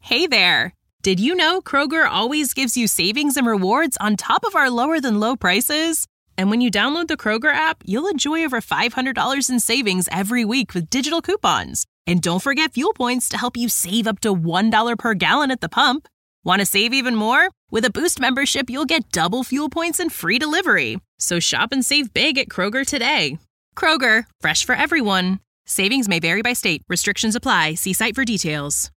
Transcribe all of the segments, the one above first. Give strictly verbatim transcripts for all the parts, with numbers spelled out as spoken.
Hey there! Did you know Kroger always gives you savings and rewards on top of our lower-than-low prices? And when you download the Kroger app, you'll enjoy over five hundred dollars in savings every week with digital coupons. And don't forget fuel points to help you save up to one dollar per gallon at the pump. Want to save even more? With a Boost membership, you'll get double fuel points and free delivery. So shop and save big at Kroger today. Kroger, fresh for everyone. Savings may vary by state. Restrictions apply. See site for details.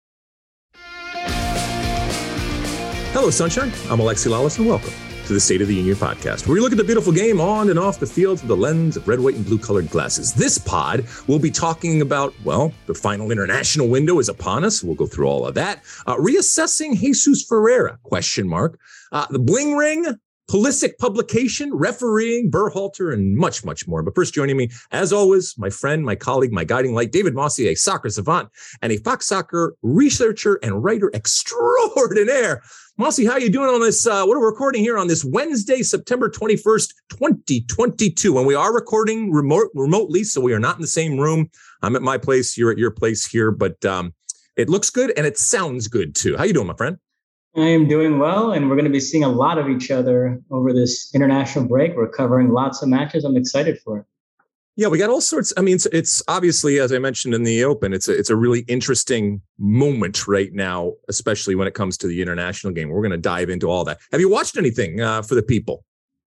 Hello, Sunshine. I'm Alexi Lawless, and welcome to the State of the Union podcast, where we look at the beautiful game on and off the field through the lens of red, white, and blue-colored glasses. This pod, we'll be talking about, well, the final international window is upon us. We'll go through all of that. Uh, reassessing Jesus Ferreira, question mark. Uh, the Bling Ring, Pulisic publication, refereeing, Berhalter, and much, much more. But first, joining me, as always, my friend, my colleague, my guiding light, David Mosse, a soccer savant and a Fox Soccer researcher and writer extraordinaire. Mosse, how are you doing on this? Uh, what are we recording here on this Wednesday, September twenty-first, twenty twenty-two? And we are recording remote remotely, so we are not in the same room. I'm at my place, you're at your place here, but um, it looks good and it sounds good too. How you doing, my friend? I am doing well, and we're going to be seeing a lot of each other over this international break. We're covering lots of matches. I'm excited for it. Yeah, we got all sorts. I mean, it's, it's obviously, as I mentioned in the open, it's a, it's a really interesting moment right now, especially when it comes to the international game. We're going to dive into all that. Have you watched anything uh, for the people?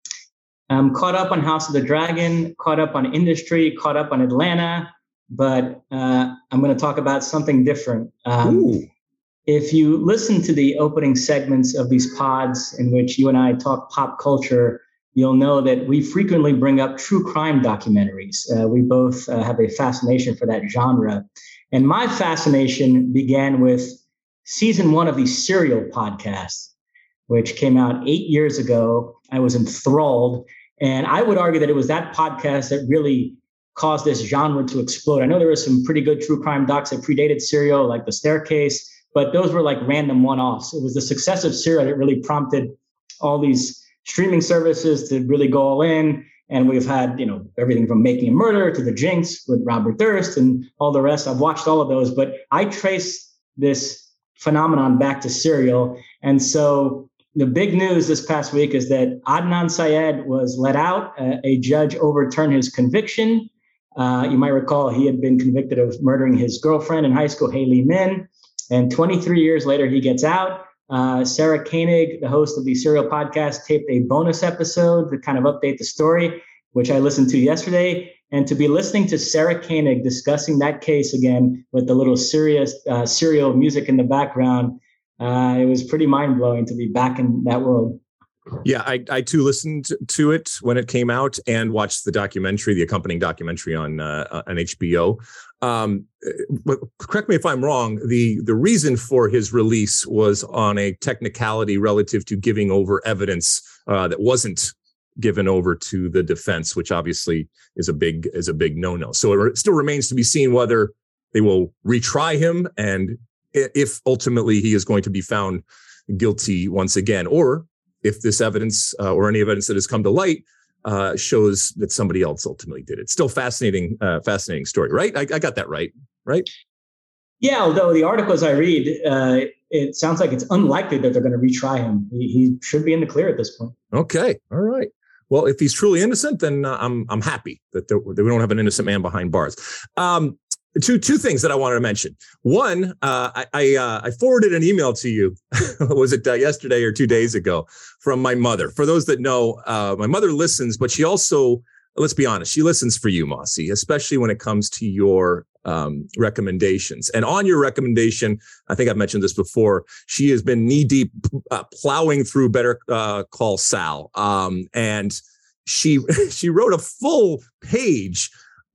I'm caught up on House of the Dragon, caught up on Industry, caught up on Atlanta, but uh, I'm going to talk about something different. Um, Ooh. If you listen to the opening segments of these pods in which you and I talk pop culture, you'll know that we frequently bring up true crime documentaries. Uh, we both uh, have a fascination for that genre. And my fascination began with season one of the Serial podcast, which came out eight years ago. I was enthralled. And I would argue that it was that podcast that really caused this genre to explode. I know there were some pretty good true crime docs that predated Serial, like The Staircase, but those were like random one-offs. It was the success of Serial that really prompted all these streaming services to really go all in. And we've had, you know, everything from Making a Murder to The Jinx with Robert Durst and all the rest. I've watched all of those, but I trace this phenomenon back to Serial. And so the big news this past week is that Adnan Syed was let out. Uh, a judge overturned his conviction. Uh, you might recall he had been convicted of murdering his girlfriend in high school, Haley Min. And twenty-three years later, he gets out. Uh, Sarah Koenig, the host of the Serial podcast, taped a bonus episode to kind of update the story, which I listened to yesterday. And to be listening to Sarah Koenig discussing that case again with the little serious uh, Serial music in the background, uh, it was pretty mind-blowing to be back in that world. Yeah, I, I too listened to it when it came out and watched the documentary, the accompanying documentary on uh, on H B O. Um, but correct me if I'm wrong. The the reason for his release was on a technicality relative to giving over evidence uh, that wasn't given over to the defense, which obviously is a big is a big no-no. So it still remains to be seen whether they will retry him and if ultimately he is going to be found guilty once again, or if this evidence uh, or any evidence that has come to light uh, shows that somebody else ultimately did it. Still fascinating, uh, fascinating story, right? I, I got that right, right? Yeah, although the articles I read, uh, it sounds like it's unlikely that they're going to retry him. He, he should be in the clear at this point. Okay, all right. Well, if he's truly innocent, then uh, I'm I'm happy that, there, that we don't have an innocent man behind bars. Um, Two two things that I wanted to mention. One, uh, I I, uh, I forwarded an email to you. Was it uh, yesterday or two days ago from my mother? For those that know, uh, my mother listens, but she also, let's be honest, she listens for you, Mosse, especially when it comes to your um, recommendations. And on your recommendation, I think I've mentioned this before, she has been knee deep uh, plowing through Better uh, Call Saul, um, and she she wrote a full page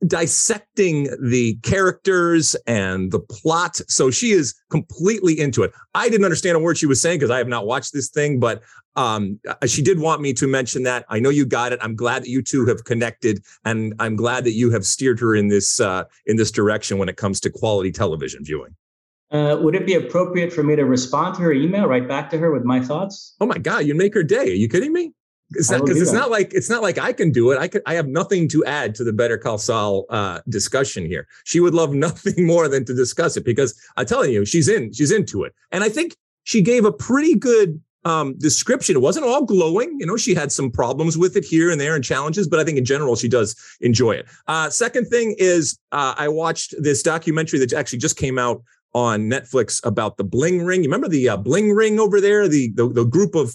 dissecting the characters and the plot. So she is completely into it. I didn't understand a word she was saying because I have not watched this thing, but um, she did want me to mention that. I know you got it. I'm glad that you two have connected, and I'm glad that you have steered her in this uh, in this direction when it comes to quality television viewing. Uh, would it be appropriate for me to respond to her email right back to her with my thoughts? Oh my God, you make her day. Are you kidding me? It's not because it's not like it's not like I can do it. I could I have nothing to add to the Better Call Saul uh, discussion here. She would love nothing more than to discuss it because I'm telling you, she's in, she's into it. And I think she gave a pretty good um, description. It wasn't all glowing. You know, she had some problems with it here and there and challenges, but I think in general, she does enjoy it. Uh, second thing is uh, I watched this documentary that actually just came out on Netflix about the Bling Ring. You remember the uh, Bling Ring over there? The, the, the group of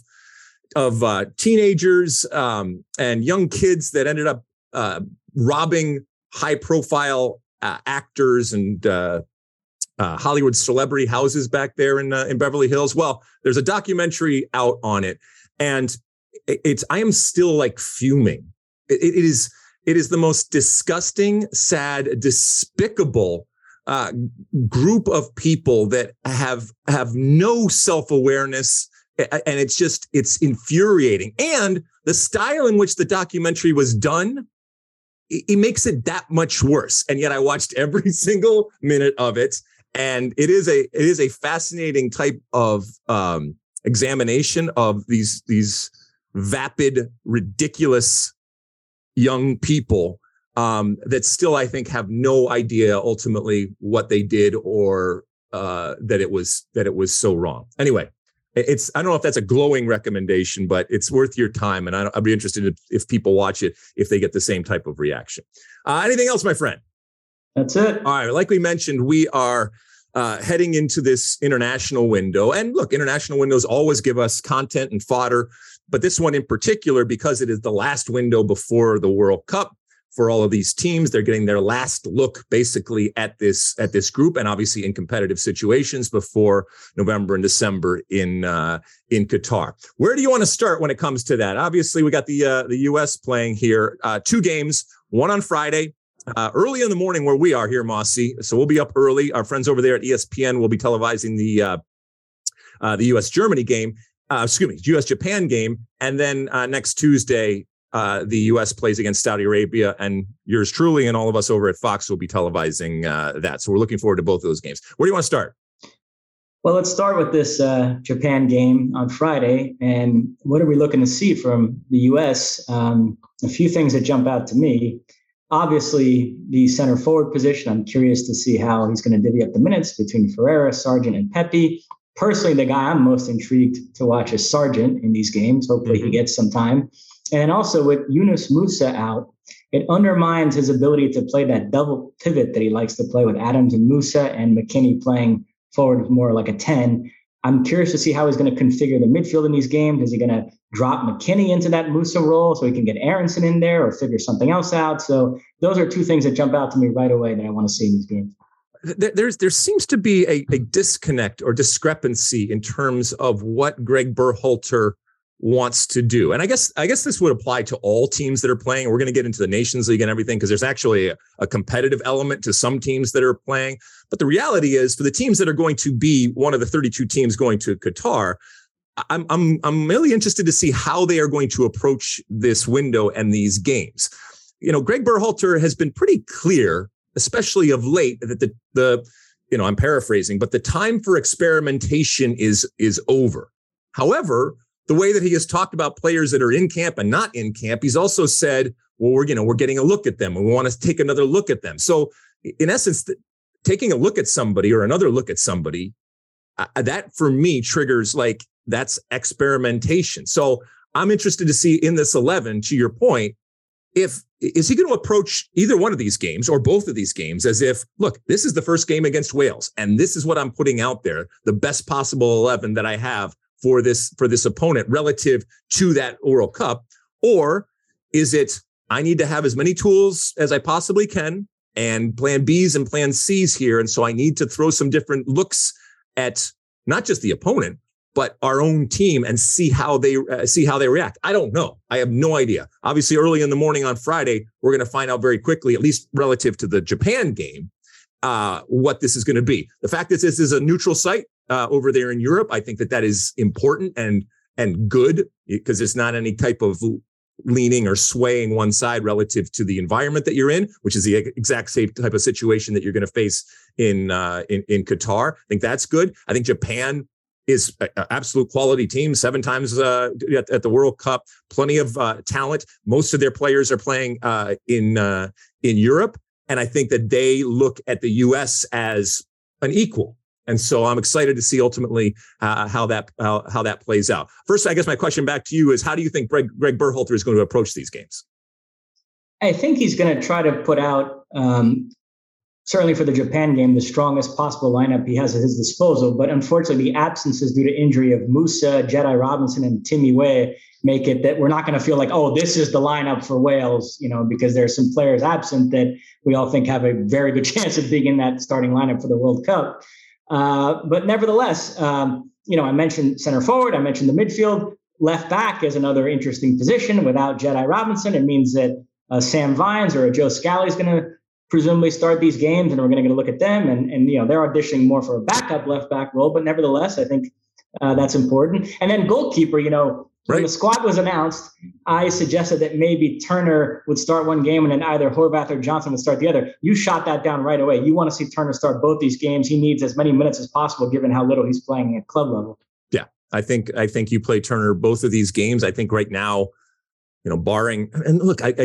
of uh, teenagers um, and young kids that ended up uh, robbing high profile uh, actors and uh, uh, Hollywood celebrity houses back there in uh, in Beverly Hills. Well, there's a documentary out on it, and it's I am still like fuming. It, it is it is the most disgusting, sad, despicable uh, group of people that have have no self-awareness. And it's just, it's infuriating. And the style in which the documentary was done, it, it makes it that much worse. And yet I watched every single minute of it. And it is a, it is a fascinating type of um, examination of these, these vapid, ridiculous young people um, that still, I think, have no idea ultimately what they did or uh, that it was, that it was so wrong. Anyway. It's, I don't know if that's a glowing recommendation, but it's worth your time. And I, I'd be interested if, if people watch it, if they get the same type of reaction. Uh, anything else, my friend? That's it. All right. Like we mentioned, we are uh, heading into this international window. And look, international windows always give us content and fodder. But this one in particular, because it is the last window before the World Cup, for all of these teams, they're getting their last look basically at this at this group, and obviously in competitive situations before November and December in uh, in Qatar. Where do you want to start when it comes to that? Obviously, we got the uh, the U S playing here, uh, two games, one on Friday, uh, early in the morning where we are here, Mossy. So we'll be up early. Our friends over there at E S P N will be televising the uh, uh, the U S Germany game, uh, excuse me, U S Japan game, and then uh, next Tuesday. Uh, the U S plays against Saudi Arabia, and yours truly and all of us over at Fox will be televising uh, that. So we're looking forward to both of those games. Where do you want to start? Well, let's start with this uh, Japan game on Friday. And what are we looking to see from the U S? Um, a few things that jump out to me. Obviously, the center forward position. I'm curious to see how he's going to divvy up the minutes between Ferreira, Sargent, and Pepe. Personally, the guy I'm most intrigued to watch is Sargent in these games. Hopefully mm-hmm. he gets some time. And also with Yunus Musa out, it undermines his ability to play that double pivot that he likes to play with Adams and Musa and McKinney playing forward more like a ten. I'm curious to see how he's going to configure the midfield in these games. Is he going to drop McKinney into that Musa role so he can get Aronson in there or figure something else out? So those are two things that jump out to me right away that I want to see in these games. There's there seems to be a, a disconnect or discrepancy in terms of what Greg Berhalter wants to do. And I guess I guess this would apply to all teams that are playing. We're going to get into the Nations League and everything because there's actually a, a competitive element to some teams that are playing. But the reality is for the teams that are going to be one of the thirty-two teams going to Qatar, I'm I'm I'm really interested to see how they are going to approach this window and these games. You know, Greg Berhalter has been pretty clear, especially of late, that the the you know, I'm paraphrasing, but the time for experimentation is is over. However, the way that he has talked about players that are in camp and not in camp, he's also said, well, we're, you know, we're getting a look at them and we want to take another look at them. So in essence, th- taking a look at somebody or another look at somebody, uh, that for me triggers like that's experimentation. So I'm interested to see in this eleven, to your point, if is he going to approach either one of these games or both of these games as if, look, this is the first game against Wales and this is what I'm putting out there, the best possible eleven that I have for this for this opponent relative to that World Cup? Or is it I need to have as many tools as I possibly can and plan B's and plan C's here. And so I need to throw some different looks at not just the opponent, but our own team and see how they uh, see how they react. I don't know. I have no idea. Obviously, early in the morning on Friday, we're going to find out very quickly, at least relative to the Japan game, uh, what this is going to be. The fact that this is a neutral site uh, over there in Europe, I think that that is important and and good because it's not any type of leaning or swaying one side relative to the environment that you're in, which is the exact same type of situation that you're going to face in uh, in in Qatar. I think that's good. I think Japan is an absolute quality team, seven times uh, at, at the World Cup, plenty of uh, talent. Most of their players are playing uh, in uh, in Europe. And I think that they look at the U S as an equal. And so I'm excited to see ultimately uh, how that how, how that plays out. First, I guess my question back to you is, how do you think Greg, Greg Berhalter is going to approach these games? I think he's going to try to put out, um, certainly for the Japan game, the strongest possible lineup he has at his disposal. But unfortunately, the absences due to injury of Musa, Jedi Robinson, and Timmy Weah make it that we're not going to feel like, oh, this is the lineup for Wales, you know, because there are some players absent that we all think have a very good chance of being in that starting lineup for the World Cup. Uh, but nevertheless, um, you know, I mentioned center forward, I mentioned the midfield. Left back is another interesting position. Without Jedi Robinson, it means that uh, Sam Vines or Joe Scally is going to presumably start these games, and we're going to get a look at them. And, and, you know, they're auditioning more for a backup left back role, but nevertheless, I think uh, that's important. And then goalkeeper, you know, when right. the squad was announced, I suggested that maybe Turner would start one game and then either Horvath or Johnson would start the other. You shot that down right away. You want to see Turner start both these games. He needs as many minutes as possible, given how little he's playing at club level. Yeah, I think I think you play Turner both of these games. I think right now, you know, barring, and look, I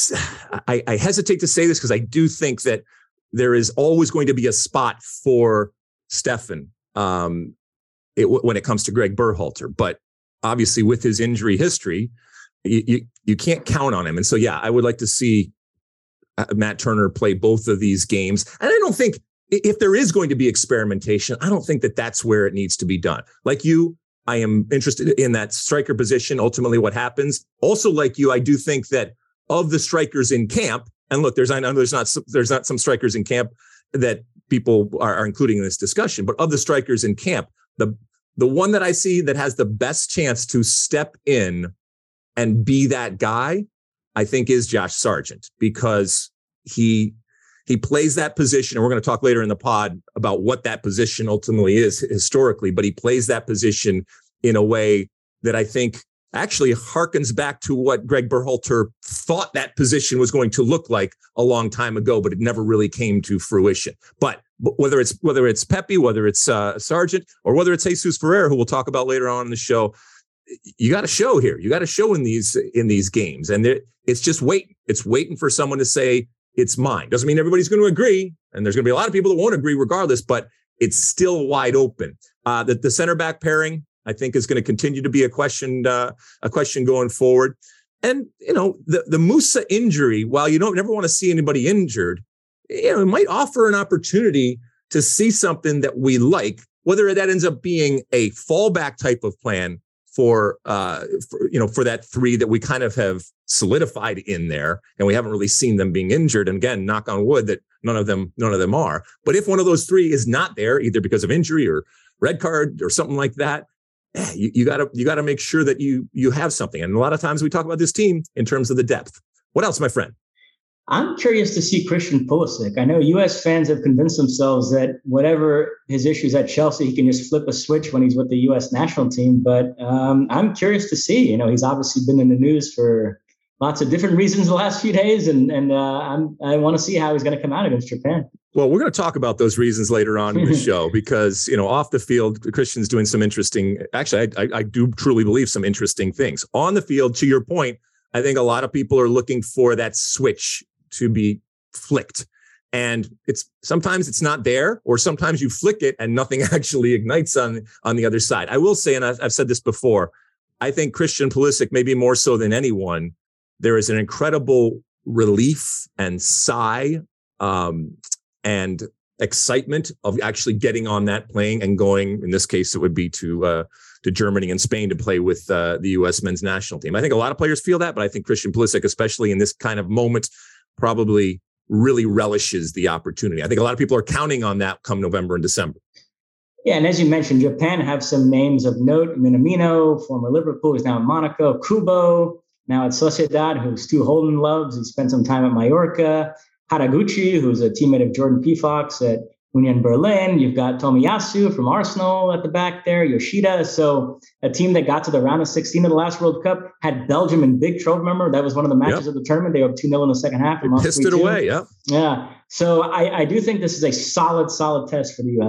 I, I hesitate to say this because I do think that there is always going to be a spot for Stefan um, it, when it comes to Greg Berhalter. But obviously, with his injury history, you, you you can't count on him. And so, yeah, I would like to see uh, Matt Turner play both of these games. And I don't think if there is going to be experimentation, I don't think that that's where it needs to be done. Like you, I am interested in that striker position, ultimately what happens. Also, like you, I do think that of the strikers in camp, and look, there's I know there's not there's not some strikers in camp that people are, are including in this discussion, but of the strikers in camp, the the one that I see that has the best chance to step in and be that guy, I think, is Josh Sargent, because he he plays that position. And we're going to talk later in the pod about what that position ultimately is historically, but he plays that position in a way that I think actually harkens back to what Greg Berhalter thought that position was going to look like a long time ago, but it never really came to fruition. But whether it's whether it's Pepe, whether it's uh, Sargent, or whether it's Jesus Ferreira, who we'll talk about later on in the show, you got to show here. You got to show in these in these games, and it's just waiting. It's waiting for someone to say it's mine. Doesn't mean everybody's going to agree, and there's going to be a lot of people that won't agree regardless. But it's still wide open. Uh, the, the center back pairing, I think, is going to continue to be a question, uh, a question going forward. And, you know, the, the Musa injury, while you don't never want to see anybody injured, you know, it might offer an opportunity to see something that we like, whether that ends up being a fallback type of plan for, uh, for, you know, for that three that we kind of have solidified in there, and we haven't really seen them being injured. And again, knock on wood that none of them, none of them are. But if one of those three is not there, either because of injury or red card or something like that, You, you gotta you gotta make sure that you you have something. And a lot of times we talk about this team in terms of the depth. What else, my friend? I'm curious to see Christian Pulisic. I know U S fans have convinced themselves that whatever his issues at Chelsea, he can just flip a switch when he's with the U S national team. But um, I'm curious to see. You know, he's obviously been in the news for lots of different reasons the last few days, and and uh, I'm, I want to see how he's going to come out against Japan. Well, we're going to talk about those reasons later on in the show, because, you know, off the field, Christian's doing some interesting, actually, I, I, I do truly believe some interesting things. On the field, to your point, I think a lot of people are looking for that switch to be flicked. And it's sometimes it's not there, or sometimes you flick it and nothing actually ignites on, on the other side. I will say, and I've, I've said this before, I think Christian Pulisic, maybe more so than anyone, there is an incredible relief and sigh um, and excitement of actually getting on that plane and going. In this case, it would be to uh, to Germany and Spain to play with uh, the U S men's national team. I think a lot of players feel that, but I think Christian Pulisic, especially in this kind of moment, probably really relishes the opportunity. I think a lot of people are counting on that come November and December. Yeah, and as you mentioned, Japan have some names of note. Minamino, former Liverpool, is now in Monaco. Kubo, now at Sociedad, who Stu Holden loves. He spent some time at Mallorca. Haraguchi, who's a teammate of Jordan Pefok at Union Berlin. You've got Tomiyasu from Arsenal at the back there, Yoshida. So a team that got to the round of sixteen of the last World Cup, had Belgium in big trouble. Remember, that was one of the matches yep. of the tournament. They were up two nil in the second half. And pissed it away, yeah. Yeah. So I, I do think this is a solid, solid test for the U S.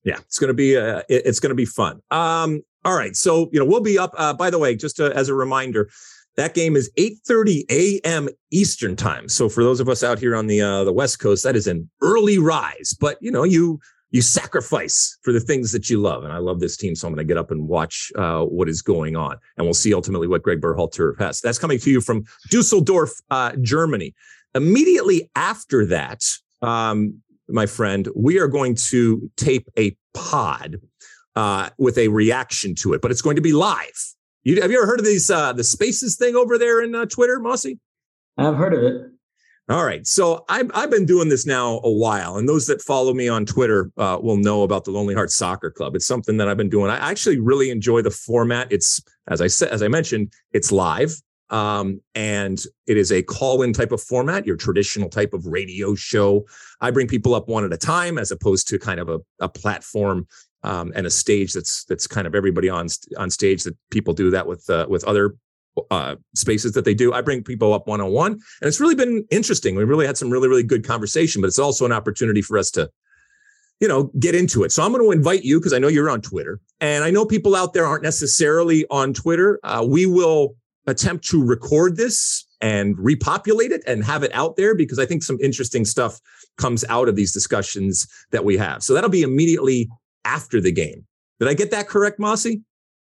Yeah, it's going to be uh, it, it's going to be fun. Um, all right, so you know we'll be up. Uh, by the way, just uh, as a reminder, that game is eight thirty a.m. Eastern time. So for those of us out here on the uh, the West Coast, that is an early rise. But you know you you sacrifice for the things that you love, and I love this team, so I'm going to get up and watch uh, what is going on, and we'll see ultimately what Greg Berhalter has. That's coming to you from Dusseldorf, uh, Germany. Immediately after that. Um, my friend, we are going to tape a pod uh, with a reaction to it, but it's going to be live. You, have you ever heard of these uh, the Spaces thing over there in uh, Twitter, Mossy? I've heard of it. All right. So I've, I've been doing this now a while, and those that follow me on Twitter uh, will know about the Lonely Hearts Soccer Club. It's something that I've been doing. I actually really enjoy the format. It's, as I said, as I mentioned, it's live. Um, and it is a call-in type of format, your traditional type of radio show. I bring people up one at a time, as opposed to kind of a, a platform um, and a stage that's that's kind of everybody on on stage. That people do that with uh, with other uh, spaces that they do. I bring people up one-on-one, and it's really been interesting. We really had some really really good conversation, but it's also an opportunity for us to, you know, get into it. So I'm going to invite you, because I know you're on Twitter, and I know people out there aren't necessarily on Twitter. Uh, we will attempt to record this and repopulate it and have it out there, because I think some interesting stuff comes out of these discussions that we have. So that'll be immediately after the game. Did I get that correct, Mossy?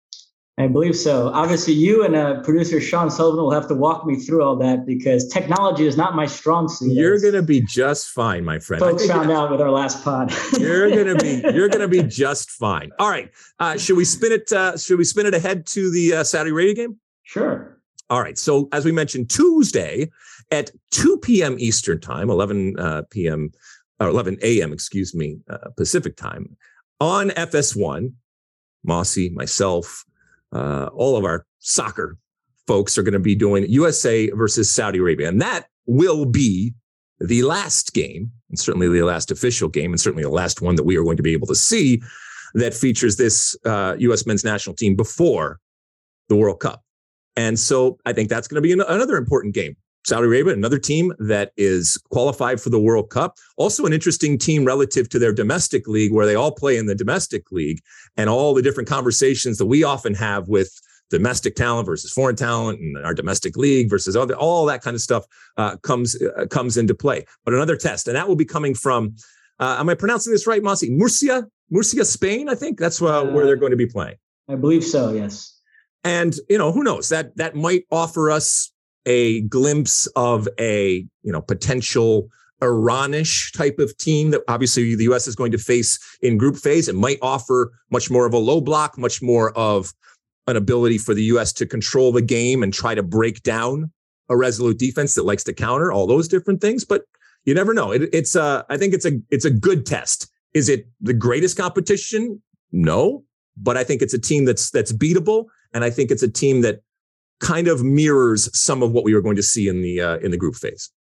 I believe so. Obviously, you and uh, producer Sean Sullivan will have to walk me through all that, because technology is not my strong suit. You're going to be just fine, my friend. Folks found out with our last pod. you're going to be you're going to be just fine. All right. Uh, should we spin it? Uh, should we spin it ahead to the uh, Saudi Arabia game? Sure. All right. So as we mentioned, Tuesday at two p.m. Eastern time, eleven p.m. or eleven a.m. excuse me, uh, Pacific time on F S one, Mossy, myself, uh, all of our soccer folks are going to be doing U S A versus Saudi Arabia. And that will be the last game, and certainly the last official game, and certainly the last one that we are going to be able to see that features this uh, U S men's national team before the World Cup. And so I think that's going to be an, another important game. Saudi Arabia, another team that is qualified for the World Cup. Also an interesting team relative to their domestic league, where they all play in the domestic league, and all the different conversations that we often have with domestic talent versus foreign talent, and our domestic league versus other, all that kind of stuff uh, comes uh, comes into play. But another test, and that will be coming from, uh, am I pronouncing this right, Mossy? Murcia, Murcia, Spain, I think that's uh, uh, where they're going to be playing. I believe so, yes. And, you know, who knows, that that might offer us a glimpse of a, you know, potential Iranish type of team that obviously the U S is going to face in group phase. It might offer much more of a low block, much more of an ability for the U S to control the game and try to break down a resolute defense that likes to counter, all those different things. But you never know. It, it's uh, I think it's a it's a good test. Is it the greatest competition? No, but I think it's a team that's that's beatable. And I think it's a team that kind of mirrors some of what we were going to see in the uh, in the group phase.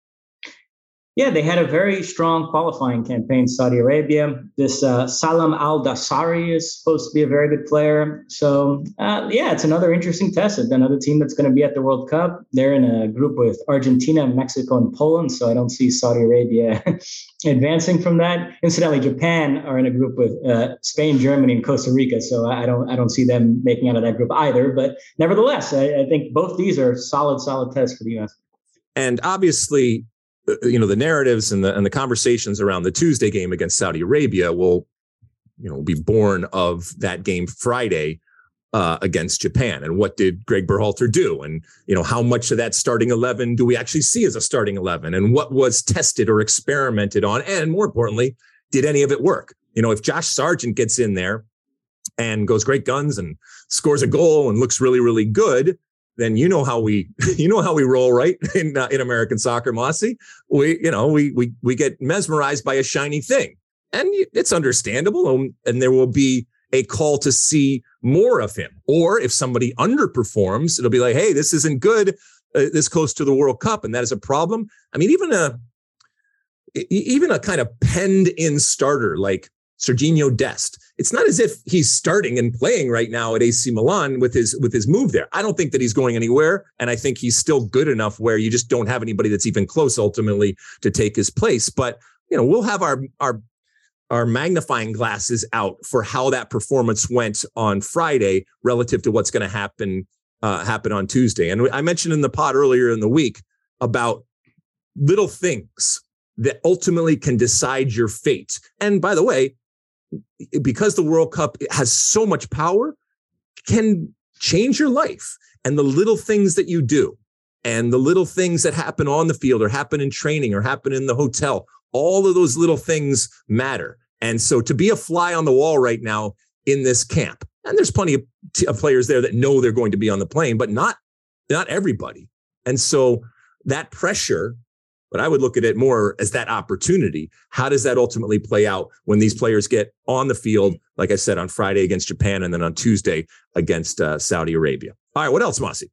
Yeah, they had a very strong qualifying campaign, Saudi Arabia. This uh, Salam Al-Dasari is supposed to be a very good player. So, uh, yeah, it's another interesting test. It's another team that's going to be at the World Cup. They're in a group with Argentina, Mexico, and Poland. So I don't see Saudi Arabia advancing from that. Incidentally, Japan are in a group with uh, Spain, Germany, and Costa Rica. So I don't I don't see them making out of that group either. But nevertheless, I, I think both these are solid, solid tests for the U S. And obviously, you know, the narratives and the and the conversations around the Tuesday game against Saudi Arabia will, you know, be born of that game Friday uh, against Japan. And what did Greg Berhalter do? And, you know, how much of that starting eleven do we actually see as a starting eleven? And what was tested or experimented on? And more importantly, did any of it work? You know, if Josh Sargent gets in there and goes great guns and scores a goal and looks really, really good, then you know how we, you know how we roll, right? In uh, in American soccer, Mossy, we, you know, we we we get mesmerized by a shiny thing, and it's understandable. And, and there will be a call to see more of him. Or if somebody underperforms, it'll be like, hey, this isn't good. Uh, this close to the World Cup, and that is a problem. I mean, even a even a kind of penned in starter like Sergiño Dest, it's not as if he's starting and playing right now at A C Milan with his with his move there. I don't think that he's going anywhere, and I think he's still good enough where you just don't have anybody that's even close ultimately to take his place. But you know, we'll have our our our magnifying glasses out for how that performance went on Friday relative to what's going to happen uh, happen on Tuesday. And I mentioned in the pod earlier in the week about little things that ultimately can decide your fate. And by the way, because the World Cup has so much power, can change your life. And the little things that you do and the little things that happen on the field or happen in training or happen in the hotel, all of those little things matter. And so to be a fly on the wall right now in this camp, and there's plenty of, t- of players there that know they're going to be on the plane, but not, not everybody. And so that pressure, but I would look at it more as that opportunity. How does that ultimately play out when these players get on the field, like I said, on Friday against Japan and then on Tuesday against uh, Saudi Arabia? All right, what else, Mossy?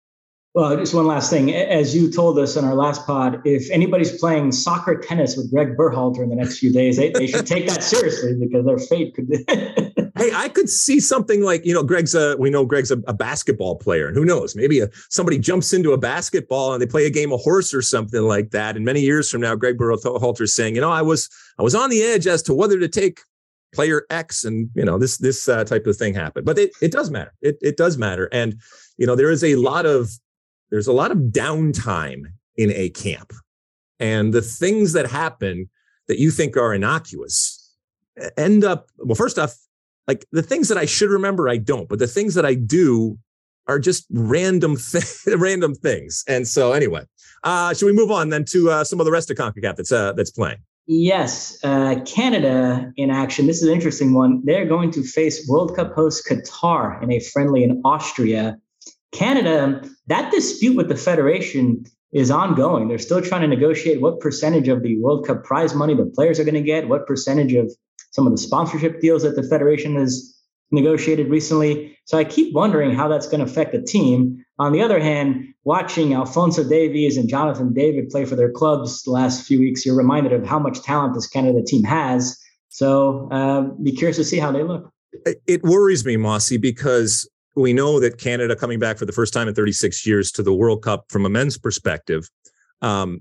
Well, just one last thing. As you told us in our last pod, if anybody's playing soccer tennis with Greg Berhalter in the next few days, they, they should take that seriously because their fate could be. Hey, I could see something like, you know, Greg's a, we know Greg's a, a basketball player, and who knows, maybe a, somebody jumps into a basketball and they play a game of horse or something like that. And many years from now, Greg Berhalter's saying, you know, I was, I was on the edge as to whether to take player X, and, you know, this, this uh, type of thing happened, but it, it does matter. It, it does matter. And, you know, there is a lot of, there's a lot of downtime in a camp, and the things that happen that you think are innocuous end up, well, first off, like the things that I should remember, I don't, but the things that I do are just random, th- random things. And so anyway, uh, should we move on then to uh, some of the rest of CONCACAF that's, uh, that's playing? Yes. Uh, Canada in action. This is an interesting one. They're going to face World Cup host Qatar in a friendly in Austria. Canada, that dispute with the federation is ongoing. They're still trying to negotiate what percentage of the World Cup prize money the players are going to get, what percentage of some of the sponsorship deals that the federation has negotiated recently. So I keep wondering how that's going to affect the team. On the other hand, watching Alphonso Davies and Jonathan David play for their clubs the last few weeks, you're reminded of how much talent this Canada team has. So uh, be curious to see how they look. It worries me, Mossy, because we know that Canada coming back for the first time in thirty-six years to the World Cup from a men's perspective, um,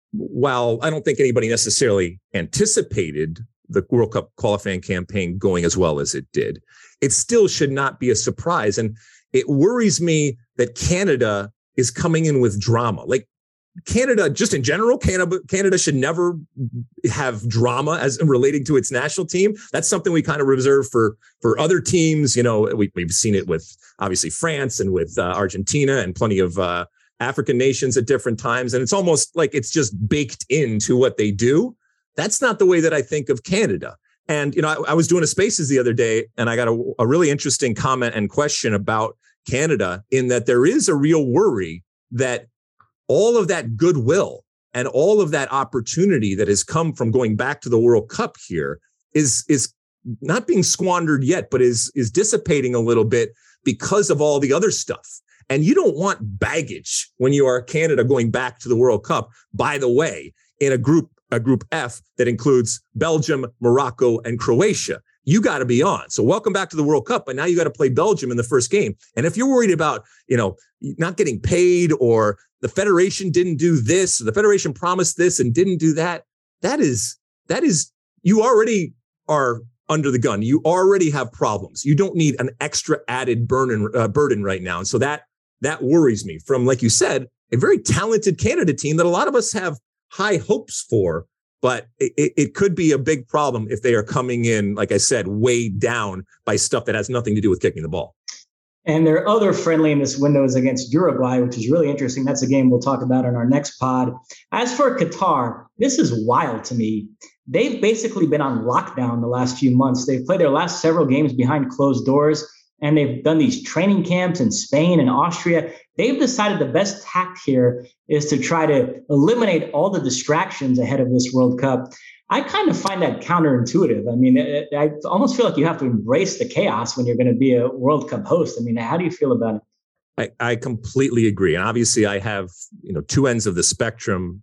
while I don't think anybody necessarily anticipated the World Cup qualifying campaign going as well as it did, it still should not be a surprise. And it worries me that Canada is coming in with drama. Like Canada, just in general, Canada, Canada should never have drama as relating to its national team. That's something we kind of reserve for, for other teams. You know, we, we've seen it with obviously France and with uh, Argentina and plenty of uh, African nations at different times. And it's almost like it's just baked into what they do. That's not the way that I think of Canada. And, you know, I, I was doing a Spaces the other day, and I got a, a really interesting comment and question about Canada, in that there is a real worry that all of that goodwill and all of that opportunity that has come from going back to the World Cup here is, is not being squandered yet, but is, is dissipating a little bit because of all the other stuff. And you don't want baggage when you are Canada going back to the World Cup, by the way, in a group, a group F that includes Belgium, Morocco, and Croatia. You got to be on. So welcome back to the World Cup, but now you got to play Belgium in the first game. And if you're worried about, you know, not getting paid, or the federation didn't do this, or the federation promised this and didn't do that, that is, that is, you already are under the gun. You already have problems. You don't need an extra added burden, uh, burden right now. And so that, that worries me from, like you said, a very talented Canada team that a lot of us have high hopes for. But it, it could be a big problem if they are coming in, like I said, weighed down by stuff that has nothing to do with kicking the ball. And their other friendly in this window is against Uruguay, which is really interesting. That's a game we'll talk about in our next pod. As for Qatar, this is wild to me. They've basically been on lockdown the last few months. They've played their last several games behind closed doors, and they've done these training camps in Spain and Austria. They've decided the best tact here is to try to eliminate all the distractions ahead of this World Cup. I kind of find that counterintuitive. I mean, I almost feel like you have to embrace the chaos when you're going to be a World Cup host. I mean, how do you feel about it? I, I completely agree. And obviously I have, you know, two ends of the spectrum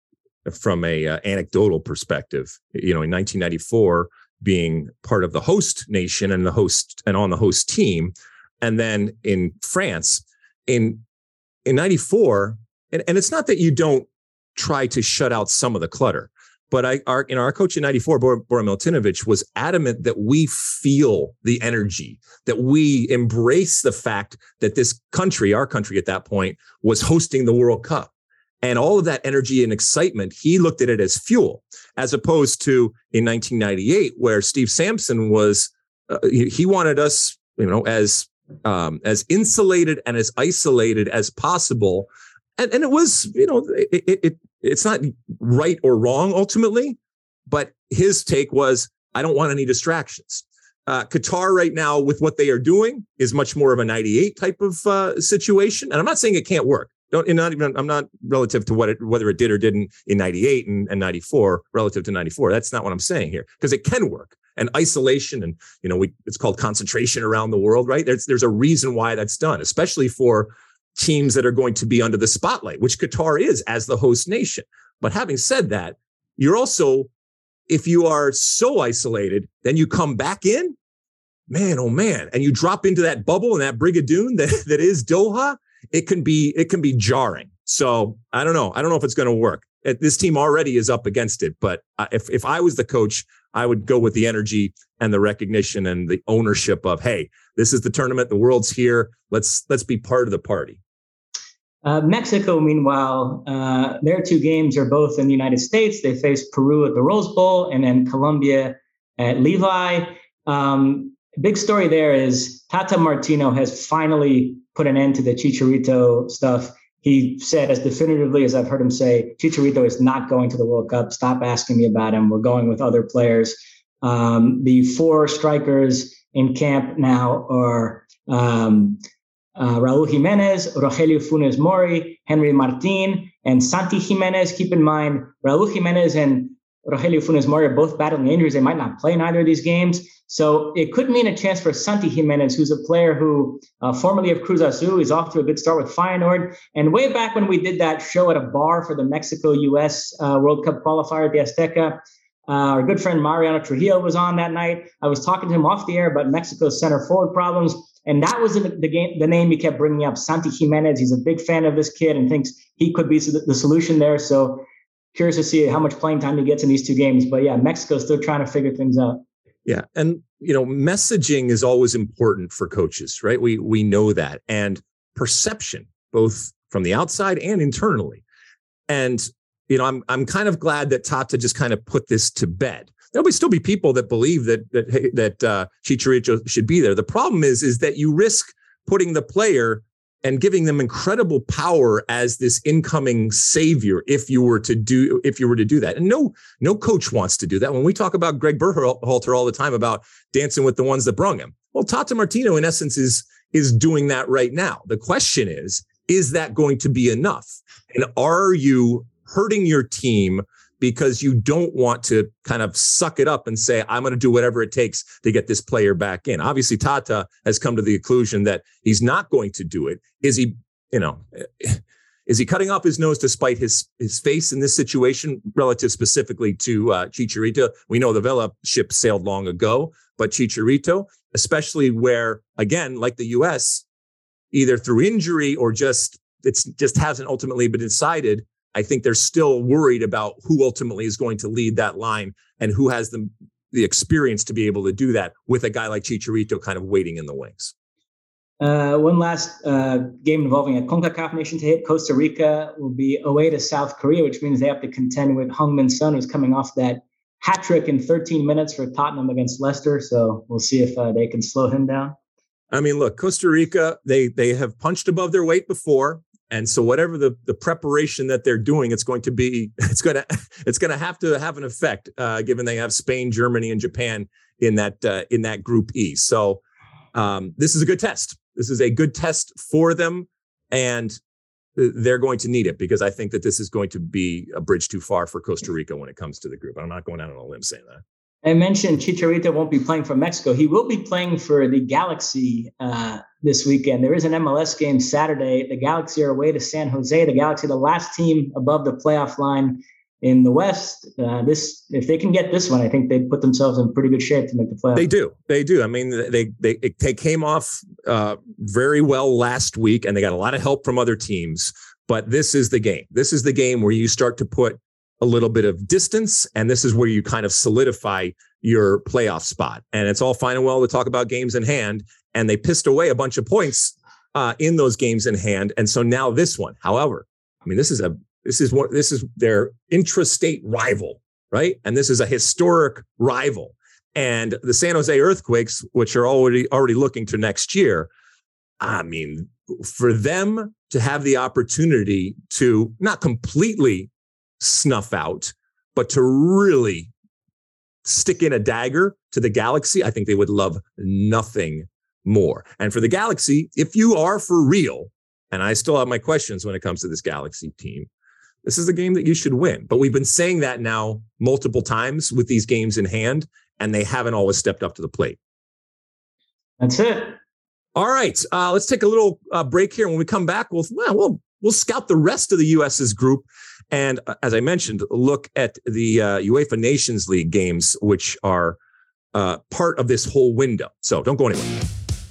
from a uh, anecdotal perspective. You know, in nineteen ninety-four, being part of the host nation and the host and on the host team. And then in France in, in ninety-four, and, and it's not that you don't try to shut out some of the clutter, But I, our, you know, our coach in ninety-four, Bora, Bora Milutinovic, was adamant that we feel the energy, that we embrace the fact that this country, our country at that point, was hosting the World Cup. And all of that energy and excitement, he looked at it as fuel, as opposed to in nineteen ninety-eight, where Steve Sampson was, uh, he, he wanted us, you know, as um, as insulated and as isolated as possible. And, and it was, you know, it, it, it it's not right or wrong ultimately, but his take was, I don't want any distractions. Uh, Qatar right now with what they are doing is much more of a ninety-eight type of uh, situation. And I'm not saying it can't work. Don't, not even, I'm not relative to what it, whether it did or didn't in ninety-eight and, and ninety-four relative to ninety-four. That's not what I'm saying here, because it can work. And isolation and, you know, we, it's called concentration around the world, right? There's, there's a reason why that's done, especially for teams that are going to be under the spotlight, which Qatar is as the host nation. But having said that, you're also, if you are so isolated, then you come back in, man, oh man, and you drop into that bubble and that brigadoon that, that is Doha, it can be, it can be jarring. So I don't know. I don't know if it's going to work. This team already is up against it, but if, if I was the coach, I would go with the energy and the recognition and the ownership of, hey, this is the tournament. The world's here. Let's let's be part of the party. Uh, Mexico, meanwhile, uh, their two games are both in the United States. They face Peru at the Rose Bowl and then Colombia at Levi. Um, big story there is Tata Martino has finally put an end to the Chicharito stuff. He said as definitively as I've heard him say, Chicharito is not going to the World Cup. Stop asking me about him. We're going with other players. Um, the four strikers in camp now are um, uh, Raul Jimenez, Rogelio Funes Mori, Henry Martin, and Santi Jimenez. Keep in mind, Raul Jimenez and Rogelio Funes Mori are both battling injuries. They might not play in either of these games. So it could mean a chance for Santi Jimenez, who's a player who uh, formerly of Cruz Azul is off to a good start with Feyenoord. And way back when we did that show at a bar for the Mexico-U S uh, World Cup qualifier at the Azteca, uh, our good friend Mariano Trujillo was on that night. I was talking to him off the air about Mexico's center forward problems. And that was the, the, game, the name he kept bringing up, Santi Jimenez. He's a big fan of this kid and thinks he could be the solution there. So curious to see how much playing time he gets in these two games. But yeah, Mexico's still trying to figure things out. Yeah. And, you know, messaging is always important for coaches, right? We we know that. And perception, both from the outside and internally. And, you know, I'm I'm kind of glad that Tata just kind of put this to bed. There'll be still be people that believe that that that uh, Chicharito should be there. The problem is, is that you risk putting the player and giving them incredible power as this incoming savior if you were to do if you were to do that. And no, no coach wants to do that. When we talk about Greg Berhalter all the time about dancing with the ones that brung him, well, Tata Martino in essence is is doing that right now. The question is, is that going to be enough? And are you hurting your team because you don't want to kind of suck it up and say, I'm going to do whatever it takes to get this player back in? Obviously, Tata has come to the conclusion that he's not going to do it. Is he, you know, is he cutting off his nose to spite his, his face in this situation relative specifically to uh, Chicharito? We know the Vela ship sailed long ago, but Chicharito, especially where, again, like the U S, either through injury or just it's just hasn't ultimately been decided, I think they're still worried about who ultimately is going to lead that line and who has the, the experience to be able to do that with a guy like Chicharito kind of waiting in the wings. Uh, one last uh, game involving a CONCACAF nation to hit. Costa Rica will be away to South Korea, which means they have to contend with Heung-min Son, who's coming off that hat trick in thirteen minutes for Tottenham against Leicester. So we'll see if uh, they can slow him down. I mean, look, Costa Rica, they they have punched above their weight before. And so whatever the, the preparation that they're doing, it's going to be, it's going to, it's going to have to have an effect, uh, given they have Spain, Germany, and Japan in that, uh, in that Group E. So um, this is a good test. This is a good test for them, and they're going to need it because I think that this is going to be a bridge too far for Costa Rica when it comes to the group. I'm not going out on a limb saying that. I mentioned Chicharito won't be playing for Mexico. He will be playing for the Galaxy uh, this weekend. There is an M L S game Saturday. The Galaxy are away to San Jose. The Galaxy, the last team above the playoff line in the West. Uh, this, if they can get this one, I think they put themselves in pretty good shape to make the playoffs. They do. They do. I mean, they they they came off uh, very well last week, and they got a lot of help from other teams. But this is the game. This is the game where you start to put a little bit of distance, and this is where you kind of solidify your playoff spot. And it's all fine and well to talk about games in hand, and they pissed away a bunch of points uh, in those games in hand. And so now this one, however, I mean, this is a this is what this is their intrastate rival, right? And this is a historic rival. And the San Jose Earthquakes, which are already already looking to next year, I mean, for them to have the opportunity to not completely snuff out, but to really stick in a dagger to the Galaxy, I think they would love nothing more. And for the Galaxy, if you are for real, and I still have my questions when it comes to this Galaxy team, this is a game that you should win. But we've been saying that now multiple times with these games in hand, and they haven't always stepped up to the plate. That's it. All right, uh, let's take a little uh, break here. When we come back, we'll, well, we'll we'll scout the rest of the U S's group. And uh, as I mentioned, look at the uh, UEFA Nations League games, which are uh, part of this whole window. So don't go anywhere.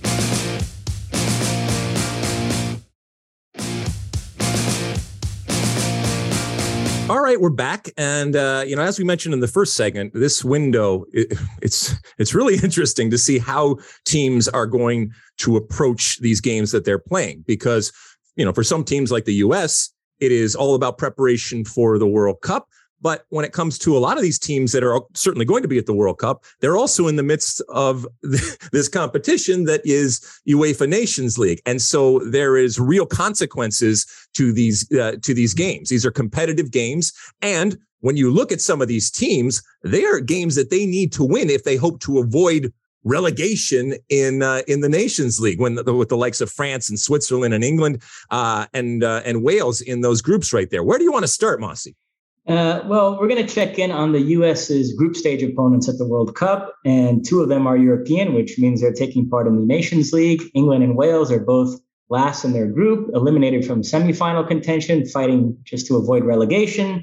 All right, we're back. And, uh, you know, as we mentioned in the first segment, this window, it, it's it's really interesting to see how teams are going to approach these games that they're playing. Because, you know, for some teams like the U S, it is all about preparation for the World Cup. But when it comes to a lot of these teams that are certainly going to be at the World Cup, they're also in the midst of this competition that is UEFA Nations League. And so there is real consequences to these uh, to these games. These are competitive games. And when you look at some of these teams, they are games that they need to win if they hope to avoid relegation in uh, in the Nations League, when the, with the likes of France and Switzerland and England uh, and uh, and Wales in those groups right there. Where do you want to start, Mossy? Uh, well, we're going to check in on the U S's group stage opponents at the World Cup, and two of them are European, which means they're taking part in the Nations League. England and Wales are both last in their group, eliminated from semifinal contention, fighting just to avoid relegation.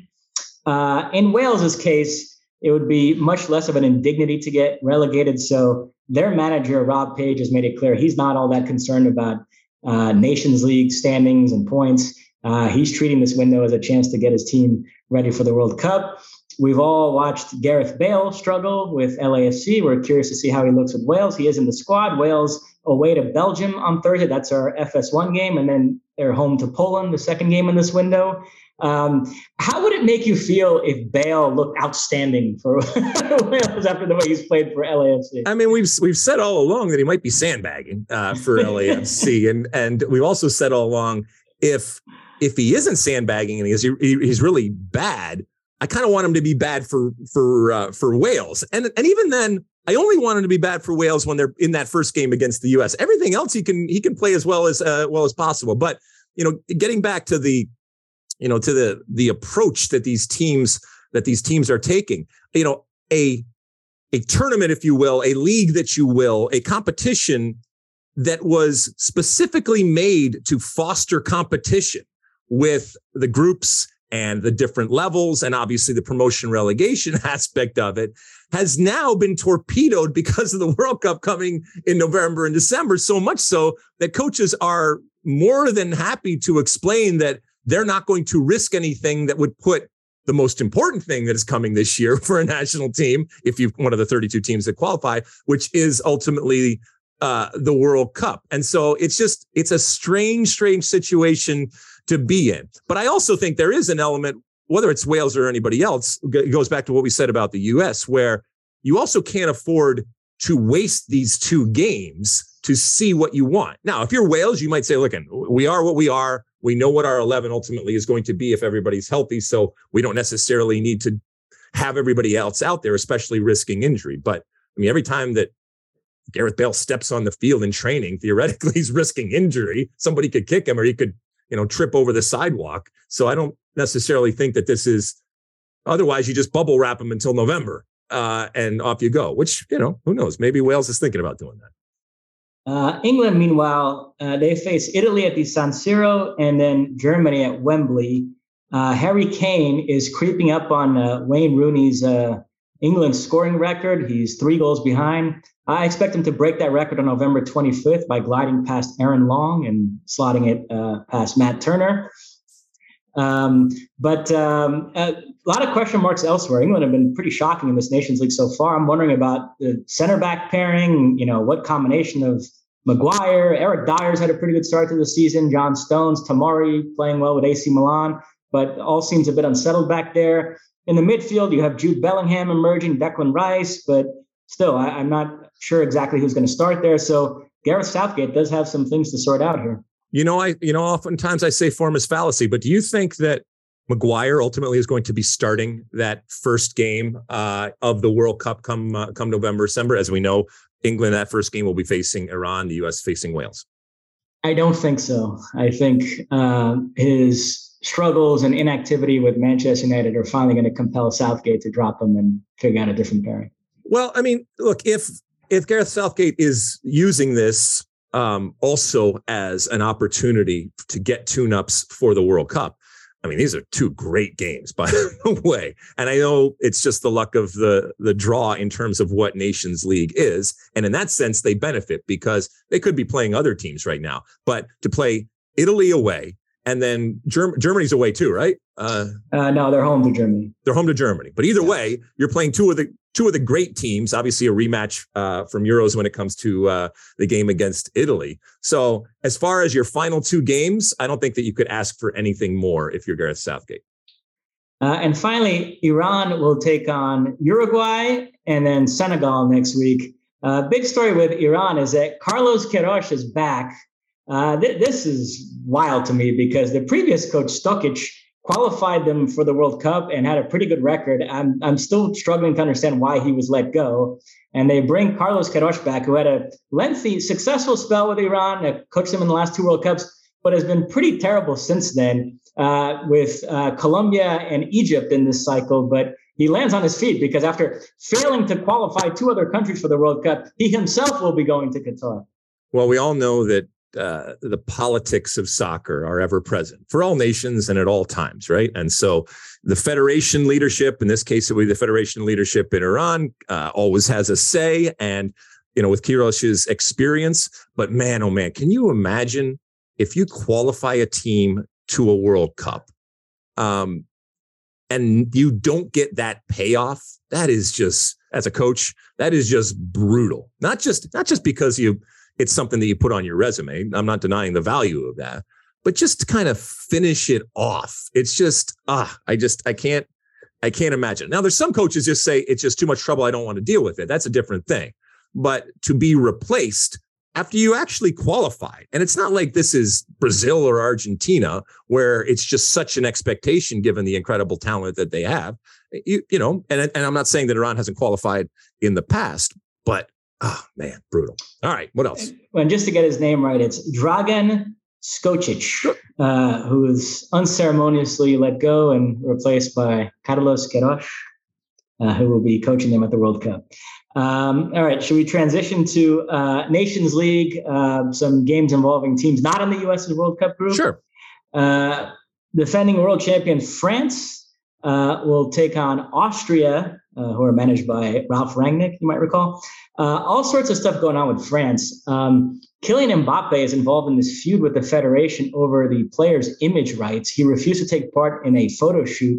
Uh, in Wales's case, it would be much less of an indignity to get relegated. So their manager, Rob Page, has made it clear he's not all that concerned about uh, Nations League standings and points. Uh, he's treating this window as a chance to get his team ready for the World Cup. We've all watched Gareth Bale struggle with L A F C. We're curious to see how he looks with Wales. He is in the squad. Wales away to Belgium on Thursday. That's our F S one game. And then they're home to Poland, the second game in this window. Um, how would it make you feel if Bale looked outstanding for Wales after the way he's played for L A F C? I mean, we've we've said all along that he might be sandbagging uh, for L A F C. and, and we've also said all along, if if he isn't sandbagging and he's, he, he's really bad, I kind of want him to be bad for for uh, for Wales. And and even then, I only want him to be bad for Wales when they're in that first game against the U S. Everything else he can he can play as well as uh, well as possible. But, you know, getting back to the, you know, to the the approach that these teams that these teams are taking, you know, a a tournament, if you will, a league that you will, a competition that was specifically made to foster competition with the groups and the different levels, and obviously the promotion relegation aspect of it, has now been torpedoed because of the World Cup coming in November and December, so much so that coaches are more than happy to explain that they're not going to risk anything that would put the most important thing that is coming this year for a national team, if you're one of the thirty-two teams that qualify, which is ultimately uh, the World Cup. And so it's just, it's a strange, strange situation to be in. But I also think there is an element, whether it's Wales or anybody else, it goes back to what we said about the U S, where you also can't afford to waste these two games to see what you want. Now, if you're Wales, you might say, look, we are what we are. We know what our eleven ultimately is going to be if everybody's healthy. So we don't necessarily need to have everybody else out there, especially risking injury. But I mean, every time that Gareth Bale steps on the field in training, theoretically, he's risking injury. Somebody could kick him, or he could, you know, trip over the sidewalk. So I don't necessarily think that this is, otherwise you just bubble wrap him until November uh, and off you go, which, you know, who knows? Maybe Wales is thinking about doing that. Uh, England, meanwhile, uh, they face Italy at the San Siro and then Germany at Wembley. Uh, Harry Kane is creeping up on uh, Wayne Rooney's uh, England scoring record. He's three goals behind. I expect him to break that record on November twenty-fifth by gliding past Aaron Long and slotting it uh, past Matt Turner. Um, but um, a lot of question marks elsewhere. England have been pretty shocking in this Nations League so far. I'm wondering about the center back pairing, you know, what combination of Maguire, Eric Dyer's had a pretty good start to the season, John Stones, Tamari playing well with A C Milan, but all seems a bit unsettled back there. In the midfield, you have Jude Bellingham emerging, Declan Rice, but still, I, I'm not sure exactly who's going to start there. So Gareth Southgate does have some things to sort out here. You know, I you know, oftentimes I say form is fallacy, but do you think that Maguire ultimately is going to be starting that first game uh, of the World Cup come uh, come November, December? As we know, England, that first game will be facing Iran, the U S facing Wales. I don't think so. I think uh, his struggles and inactivity with Manchester United are finally going to compel Southgate to drop him and figure out a different pairing. Well, I mean, look, if if Gareth Southgate is using this Um, also as an opportunity to get tune-ups for the World Cup. I mean, these are two great games, by the way. And I know it's just the luck of the, the draw in terms of what Nations League is. And in that sense, they benefit because they could be playing other teams right now. But to play Italy away, and then Germ- Germany's away too, right? Uh, uh, no, they're home to Germany. They're home to Germany. But either way, you're playing two of the two of the great teams, obviously a rematch uh, from Euros when it comes to uh, the game against Italy. So as far as your final two games, I don't think that you could ask for anything more if you're Gareth Southgate. Uh, and finally, Iran will take on Uruguay and then Senegal next week. Uh, big story with Iran is that Carlos Queiroz is back. Uh, th- this is wild to me because the previous coach, Stokic, qualified them for the World Cup and had a pretty good record. I'm I'm still struggling to understand why he was let go. And they bring Carlos Queiroz back, who had a lengthy, successful spell with Iran, uh, coached them in the last two World Cups, but has been pretty terrible since then uh, with uh, Colombia and Egypt in this cycle. But he lands on his feet because after failing to qualify two other countries for the World Cup, he himself will be going to Qatar. Well, we all know that Uh, the politics of soccer are ever present for all nations and at all times, right? And so the federation leadership, in this case, it would be the federation leadership in Iran, uh, always has a say. And, you know, with Queiroz's experience, but man, oh man, can you imagine if you qualify a team to a World Cup um, and you don't get that payoff? That is just, as a coach, that is just brutal. Not just, not just because you it's something that you put on your resume. I'm not denying the value of that, but just to kind of finish it off. It's just, ah, I just, I can't, I can't imagine. Now there's some coaches just say it's just too much trouble. I don't want to deal with it. That's a different thing. But to be replaced after you actually qualified, and it's not like this is Brazil or Argentina where it's just such an expectation given the incredible talent that they have, you, you know, and, and I'm not saying that Iran hasn't qualified in the past, but oh, man, brutal. All right, what else? And just to get his name right, it's Dragan Skocic, uh, who is unceremoniously let go and replaced by Carlos Queiroz, uh, who will be coaching them at the World Cup. Um, all right, should we transition to uh, Nations League, uh, some games involving teams not in the U S's World Cup group? Sure. Uh, defending world champion France uh, will take on Austria, uh, who are managed by Ralf Rangnick, you might recall. Uh, all sorts of stuff going on with France. Um, Kylian Mbappe is involved in this feud with the federation over the players' image rights. He refused to take part in a photo shoot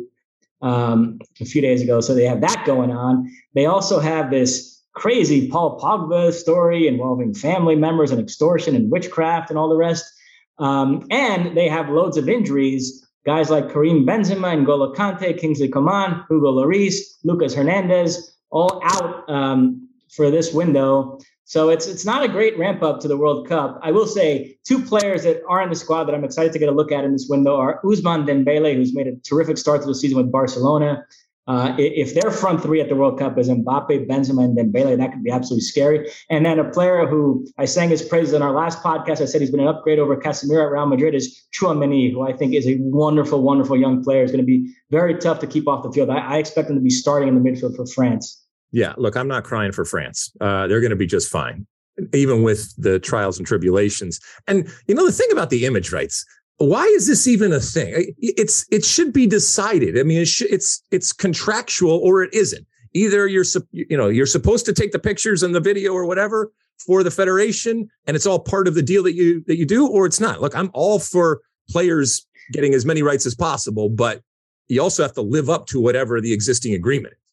um, a few days ago, so they have that going on. They also have this crazy Paul Pogba story involving family members and extortion and witchcraft and all the rest. Um, and they have loads of injuries. Guys like Karim Benzema, N'Golo Kante, Kingsley Coman, Hugo Lloris, Lucas Hernandez, all out um, for this window. So it's it's not a great ramp up to the World Cup. I will say two players that are in the squad that I'm excited to get a look at in this window are Ousmane Dembele, who's made a terrific start to the season with Barcelona. Uh, if their front three at the World Cup is Mbappe, Benzema, and Dembele, that could be absolutely scary. And then a player who I sang his praises in our last podcast, I said he's been an upgrade over Casemiro at Real Madrid, is Tchouaméni, who I think is a wonderful, wonderful young player. Is going to be very tough to keep off the field. I, I expect him to be starting in the midfield for France. Yeah, look, I'm not crying for France. Uh, they're going to be just fine, even with the trials and tribulations. And, you know, the thing about the image rights, why is this even a thing? It's it should be decided. I mean, it should, it's it's contractual or it isn't. Either you're you know you're supposed to take the pictures and the video or whatever for the federation, and it's all part of the deal that you that you do, or it's not. Look, I'm all for players getting as many rights as possible, but you also have to live up to whatever the existing agreement is.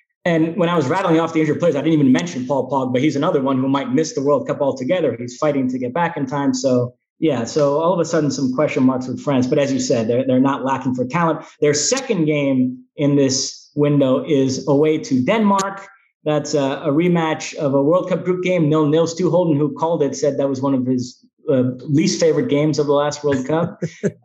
And when I was rattling off the injured players, I didn't even mention Paul Pogba. He's another one who might miss the World Cup altogether. He's fighting to get back in time. So, yeah, so all of a sudden some question marks with France. But as you said, they're, they're not lacking for talent. Their second game in this window is away to Denmark. That's a, a rematch of a World Cup group game. nil nil. Stu Holden, who called it, said that was one of his uh, least favorite games of the last World Cup.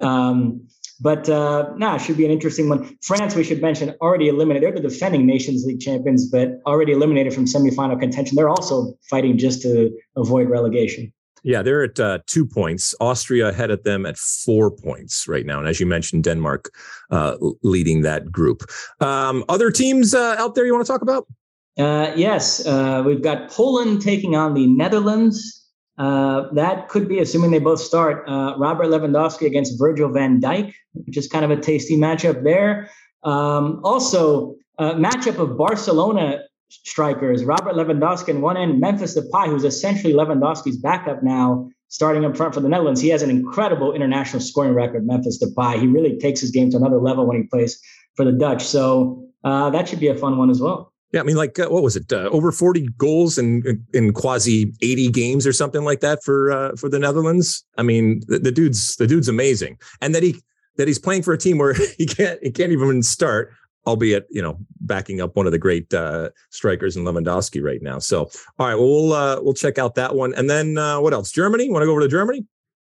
um, But uh, nah, it should be an interesting one. France, we should mention, already eliminated. They're the defending Nations League champions, but already eliminated from semifinal contention. They're also fighting just to avoid relegation. Yeah, they're at uh, two points. Austria ahead of them at four points right now. And as you mentioned, Denmark uh, leading that group. Um, other teams uh, out there you want to talk about? Uh, yes, uh, we've got Poland taking on the Netherlands. Uh, that could be, assuming they both start, uh, Robert Lewandowski against Virgil van Dijk, which is kind of a tasty matchup there. Um, also, a matchup of Barcelona strikers, Robert Lewandowski on one end, Memphis Depay, who's essentially Lewandowski's backup now, starting up front for the Netherlands. He has an incredible international scoring record, Memphis Depay. He really takes his game to another level when he plays for the Dutch. So uh, that should be a fun one as well. Yeah, I mean, like, uh, what was it? Uh, over forty goals in in quasi eighty games or something like that for uh, for the Netherlands. I mean, the, the dude's the dude's amazing, and that he that he's playing for a team where he can't he can't even start, albeit, you know, backing up one of the great uh, strikers in Lewandowski right now. So, all right, well, we'll uh, we'll check out that one, and then uh, what else? Germany? Want to go over to Germany?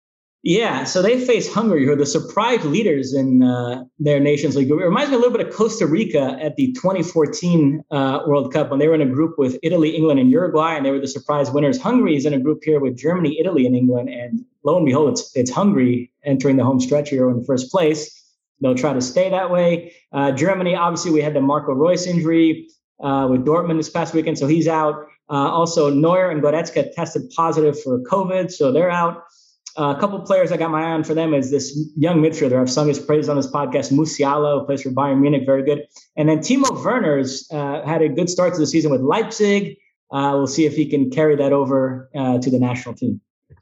Yeah, so they face Hungary, who are the surprise leaders in uh, their Nations League. It reminds me a little bit of Costa Rica at the twenty fourteen uh, World Cup when they were in a group with Italy, England, and Uruguay, and they were the surprise winners. Hungary is in a group here with Germany, Italy, and England, and lo and behold, it's it's Hungary entering the home stretch here in first place. They'll try to stay that way. Uh, Germany, obviously, we had the Marco Reus injury uh, with Dortmund this past weekend, so he's out. Uh, also, Neuer and Goretzka tested positive for COVID, so they're out. Uh, a couple of players I got my eye on for them is this young midfielder. I've sung his praise on this podcast, Musiala, who plays for Bayern Munich, very good. And then Timo Werner's uh, had a good start to the season with Leipzig. Uh, we'll see if he can carry that over uh, to the national team.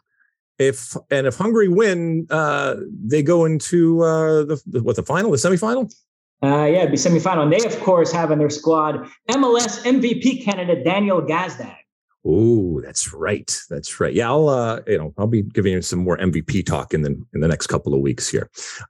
If and if Hungary win, uh, they go into uh, the, the what the final, the semifinal. Uh, yeah, it'd be semifinal, and they of course have in their squad M L S M V P candidate Daniel Gazdag. Oh, that's right. That's right. Yeah, I'll uh, you know I'll be giving you some more M V P talk in the in the next couple of weeks here.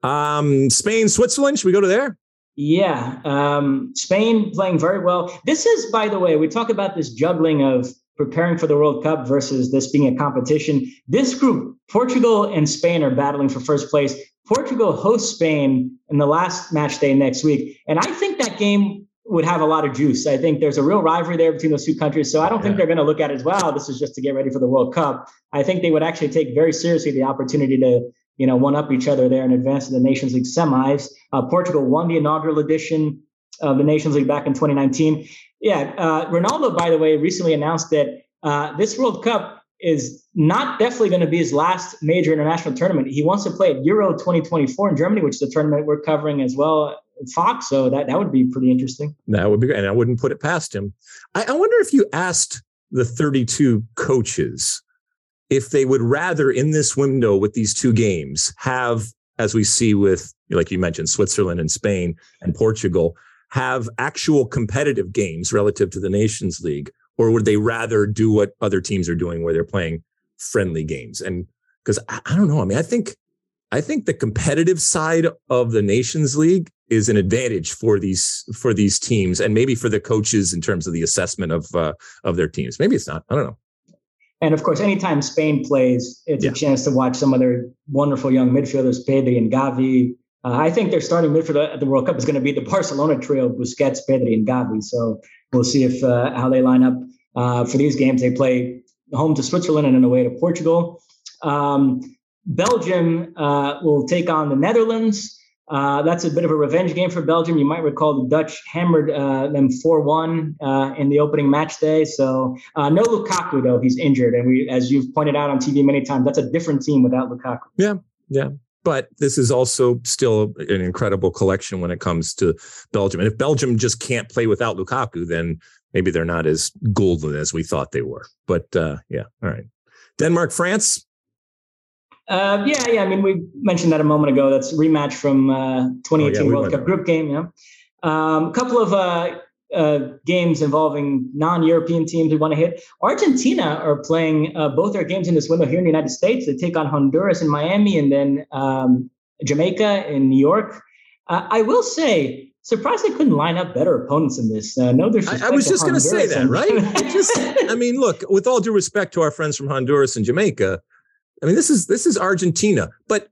Um, Spain, Switzerland. Should we go to there? Yeah, um, Spain playing very well. This is, by the way, we talk about this juggling of preparing for the World Cup versus this being a competition. This group, Portugal and Spain, are battling for first place. Portugal hosts Spain in the last match day next week, and I think that game would have a lot of juice. I think there's a real rivalry there between those two countries. So I don't yeah. think they're going to look at it as, wow, this is just to get ready for the World Cup. I think they would actually take very seriously the opportunity to, you know, one up each other there in advance of the Nations League semis. Uh, Portugal won the inaugural edition of the Nations League back in twenty nineteen. Yeah. Uh, Ronaldo, by the way, recently announced that uh, this World Cup is not definitely going to be his last major international tournament. He wants to play at Euro twenty twenty-four in Germany, which is the tournament we're covering as well. Fox, so that, that would be pretty interesting. That would be great, and I wouldn't put it past him. I, I wonder if you asked the thirty-two coaches if they would rather, in this window with these two games, have, as we see with, like you mentioned, Switzerland and Spain and Portugal, have actual competitive games relative to the Nations League, or would they rather do what other teams are doing, where they're playing friendly games? And because I, I don't know, I mean, I think. I think the competitive side of the Nations League is an advantage for these for these teams, and maybe for the coaches in terms of the assessment of uh, of their teams. Maybe it's not. I don't know. And of course, anytime Spain plays, it's yeah. a chance to watch some of their wonderful young midfielders, Pedri and Gavi. Uh, I think their starting midfielder at the World Cup is going to be the Barcelona trio: Busquets, Pedri, and Gavi. So we'll see if uh, how they line up uh, for these games. They play home to Switzerland and then away to Portugal. Um, Belgium uh, will take on the Netherlands. Uh, that's a bit of a revenge game for Belgium. You might recall the Dutch hammered uh, them four one uh, in the opening match day. So uh, no Lukaku, though. He's injured. And we, as you've pointed out on T V many times, that's a different team without Lukaku. Yeah, yeah. But this is also still an incredible collection when it comes to Belgium. And if Belgium just can't play without Lukaku, then maybe they're not as golden as we thought they were. But uh, yeah, all right. Denmark, France. Uh, yeah, yeah. I mean, we mentioned that a moment ago. That's a rematch from uh, twenty eighteen oh, yeah, World Cup group game. Yeah, a um, couple of uh, uh, games involving non-European teams we want to hit. Argentina are playing uh, both their games in this window here in the United States. They take on Honduras in Miami, and then um, Jamaica in New York. Uh, I will say, surprised they couldn't line up better opponents in this. Uh, no disrespect. I, I was just going to say that, right? just, I mean, look, with all due respect to our friends from Honduras and Jamaica, I mean, this is this is Argentina, but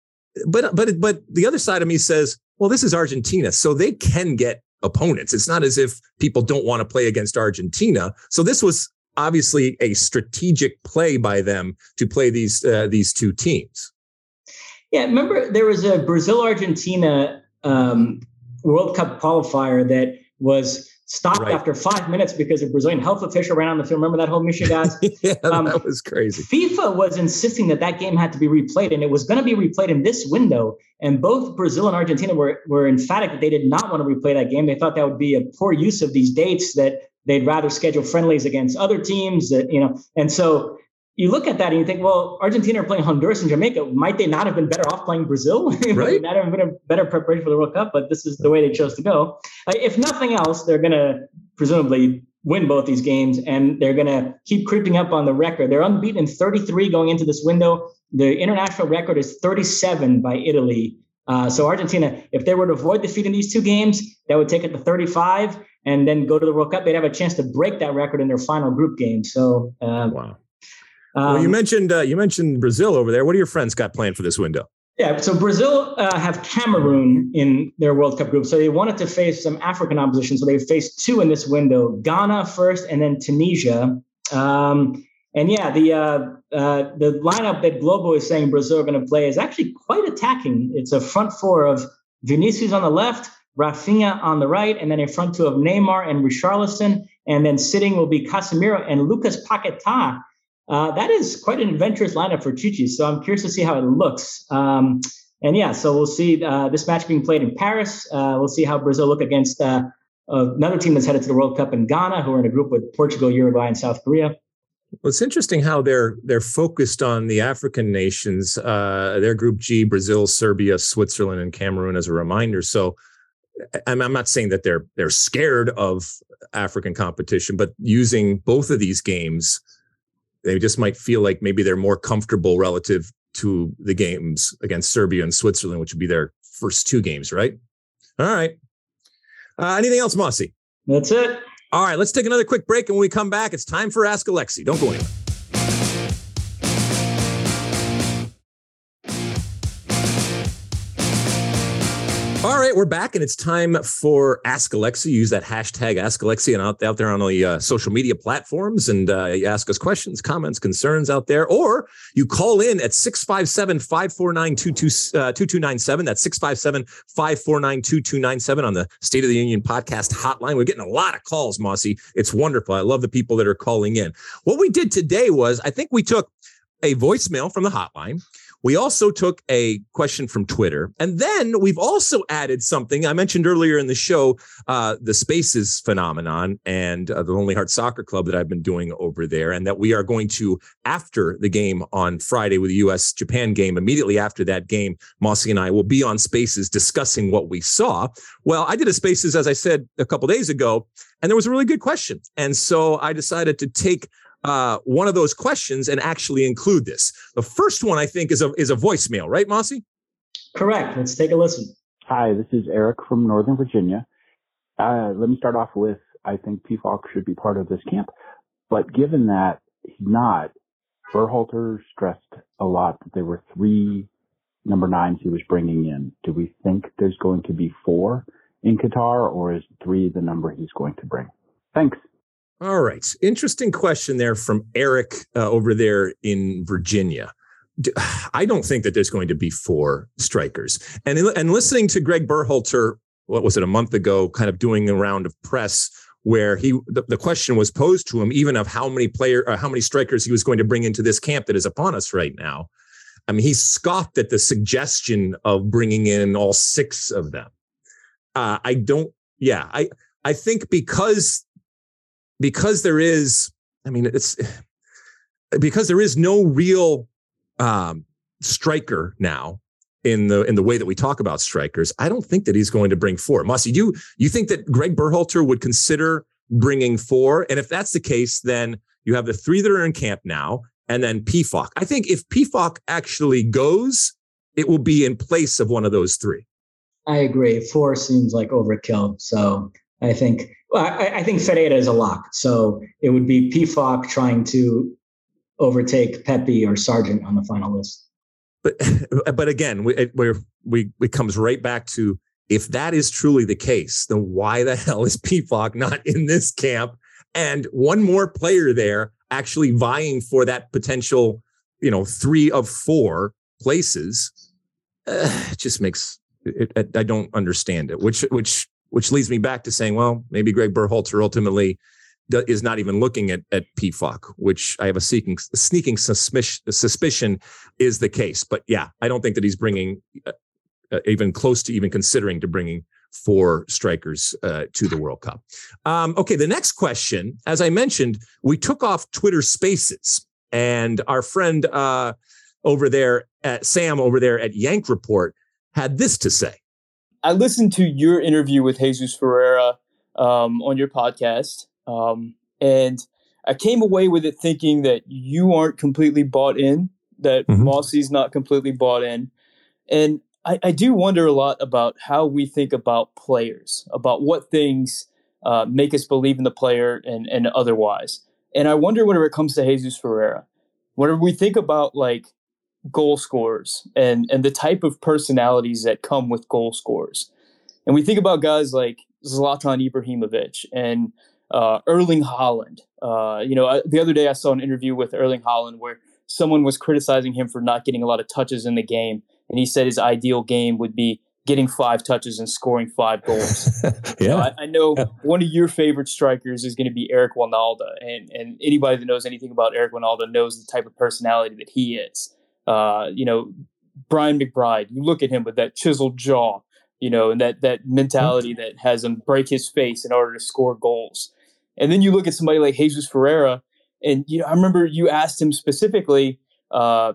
but but but the other side of me says, well, this is Argentina, so they can get opponents. It's not as if people don't want to play against Argentina. So this was obviously a strategic play by them to play these uh, these two teams. Yeah, remember there was a Brazil-Argentina um, World Cup qualifier that was stopped right. after five minutes because a Brazilian health official ran on the field. Remember that whole Michigan? yeah, um, that was crazy. FIFA was insisting that that game had to be replayed, and it was going to be replayed in this window. And both Brazil and Argentina were were emphatic that they did not want to replay that game. They thought that would be a poor use of these dates, that they'd rather schedule friendlies against other teams. That you know, and so you look at that and you think, well, Argentina are playing Honduras and Jamaica. Might they not have been better off playing Brazil? Right. Might not have been a better preparation for the World Cup, but this is the way they chose to go. Uh, if nothing else, they're going to presumably win both these games, and they're going to keep creeping up on the record. They're unbeaten in thirty-three going into this window. The international record is thirty-seven by Italy. Uh, so Argentina, if they were to avoid defeat in these two games, that would take it to thirty-five and then go to the World Cup. They'd have a chance to break that record in their final group game. So, uh, wow. Um, well, you mentioned uh, you mentioned Brazil over there. What do your friends got planned for this window? Yeah, so Brazil uh, have Cameroon in their World Cup group. So they wanted to face some African opposition. So they faced two in this window, Ghana first and then Tunisia. Um, and yeah, the uh, uh, the lineup that Globo is saying Brazil are going to play is actually quite attacking. It's a front four of Vinicius on the left, Rafinha on the right, and then a front two of Neymar and Richarlison. And then sitting will be Casemiro and Lucas Paquetá. Uh, that is quite an adventurous lineup for Chichi, so I'm curious to see how it looks. Um, and yeah, so we'll see uh, this match being played in Paris. Uh, we'll see how Brazil look against uh, another team that's headed to the World Cup in Ghana, who are in a group with Portugal, Uruguay, and South Korea. Well, it's interesting how they're they're focused on the African nations. Uh, their Group G: Brazil, Serbia, Switzerland, and Cameroon. As a reminder, so I'm, I'm not saying that they're they're scared of African competition, but using both of these games, they just might feel like maybe they're more comfortable relative to the games against Serbia and Switzerland, which would be their first two games, right? All right. Uh, anything else, Mossy? That's it. All right, let's take another quick break. And when we come back, it's time for Ask Alexi. Don't go anywhere. All right, we're back, and it's time for Ask Alexi. Use that hashtag Ask Alexi and out, out there on the uh, social media platforms, and uh, you ask us questions, comments, concerns out there, or you call in at six five seven, five four nine, two two nine seven. That's six five seven, five four nine, two two nine seven on the State of the Union podcast hotline. We're getting a lot of calls, Mossy. It's wonderful. I love the people that are calling in. What we did today was, I think we took a voicemail from the hotline. We also took a question from Twitter, and then we've also added something I mentioned earlier in the show, uh, the Spaces phenomenon and uh, the Lonely Heart Soccer Club that I've been doing over there, and that we are going to, after the game on Friday with the U S Japan game, immediately after that game, Mossy and I will be on Spaces discussing what we saw. Well, I did a Spaces, as I said, a couple days ago, and there was a really good question. And so I decided to take Uh, one of those questions and actually include this. The first one, I think, is a is a voicemail, right, Mossy? Correct. Let's take a listen. Hi, this is Eric from Northern Virginia. Uh, let me start off with, I think Pefok should be part of this camp. But given that he's not, Berhalter stressed a lot that there were three number nines he was bringing in. Do we think there's going to be four in Qatar, or is three the number he's going to bring? Thanks. All right. Interesting question there from Eric uh, over there in Virginia. I don't think that there's going to be four strikers. And, and listening to Greg Berhalter, what was it, a month ago, kind of doing a round of press where he the, the question was posed to him, even of how many player, or how many strikers he was going to bring into this camp that is upon us right now. I mean, he scoffed at the suggestion of bringing in all six of them. Uh, I don't. Yeah, I I think because. Because there is, I mean, it's because there is no real um, striker now in the in the way that we talk about strikers, I don't think that he's going to bring four. Mossy, do you, you think that Greg Berhalter would consider bringing four? And if that's the case, then you have the three that are in camp now, and then Pefok. I think if Pefok actually goes, it will be in place of one of those three. I agree. Four seems like overkill. So I think well, I, I think Ferreira is a lock. So it would be Pefok trying to overtake Pepe or Sargent on the final list. But but again, we we're, we it comes right back to, if that is truly the case, then why the hell is Pefok not in this camp? And one more player there actually vying for that potential, you know, three of four places. Uh, it just makes it, it, I don't understand it, which which which leads me back to saying, well, maybe Greg Berhalter ultimately is not even looking at at Pefok, which I have a seeking, sneaking suspicion, suspicion is the case. But yeah, I don't think that he's bringing uh, uh, even close to even considering to bringing four strikers uh, to the World Cup. Um, okay, the next question, as I mentioned, we took off Twitter Spaces, and our friend uh, over there, at Sam over there at Yank Report, had this to say. I listened to your interview with Jesus Ferreira um, on your podcast, um, and I came away with it thinking that you aren't completely bought in, that mm-hmm. Mossy's not completely bought in. And I, I do wonder a lot about how we think about players, about what things uh, make us believe in the player and, and otherwise. And I wonder whenever it comes to Jesus Ferreira, whenever we think about like goal scorers and, and the type of personalities that come with goal scorers. And we think about guys like Zlatan Ibrahimovic and uh, Erling Haaland. Uh, you know, I, the other day I saw an interview with Erling Haaland where someone was criticizing him for not getting a lot of touches in the game. And he said his ideal game would be getting five touches and scoring five goals. yeah. You know, I, I know yeah. one of your favorite strikers is going to be Eric Wynalda. And, and anybody that knows anything about Eric Wynalda knows the type of personality that he is. Uh, you know, Brian McBride, you look at him with that chiseled jaw, you know, and that, that mentality that has him break his face in order to score goals. And then you look at somebody like Jesus Ferreira, and, you know, I remember you asked him specifically, uh,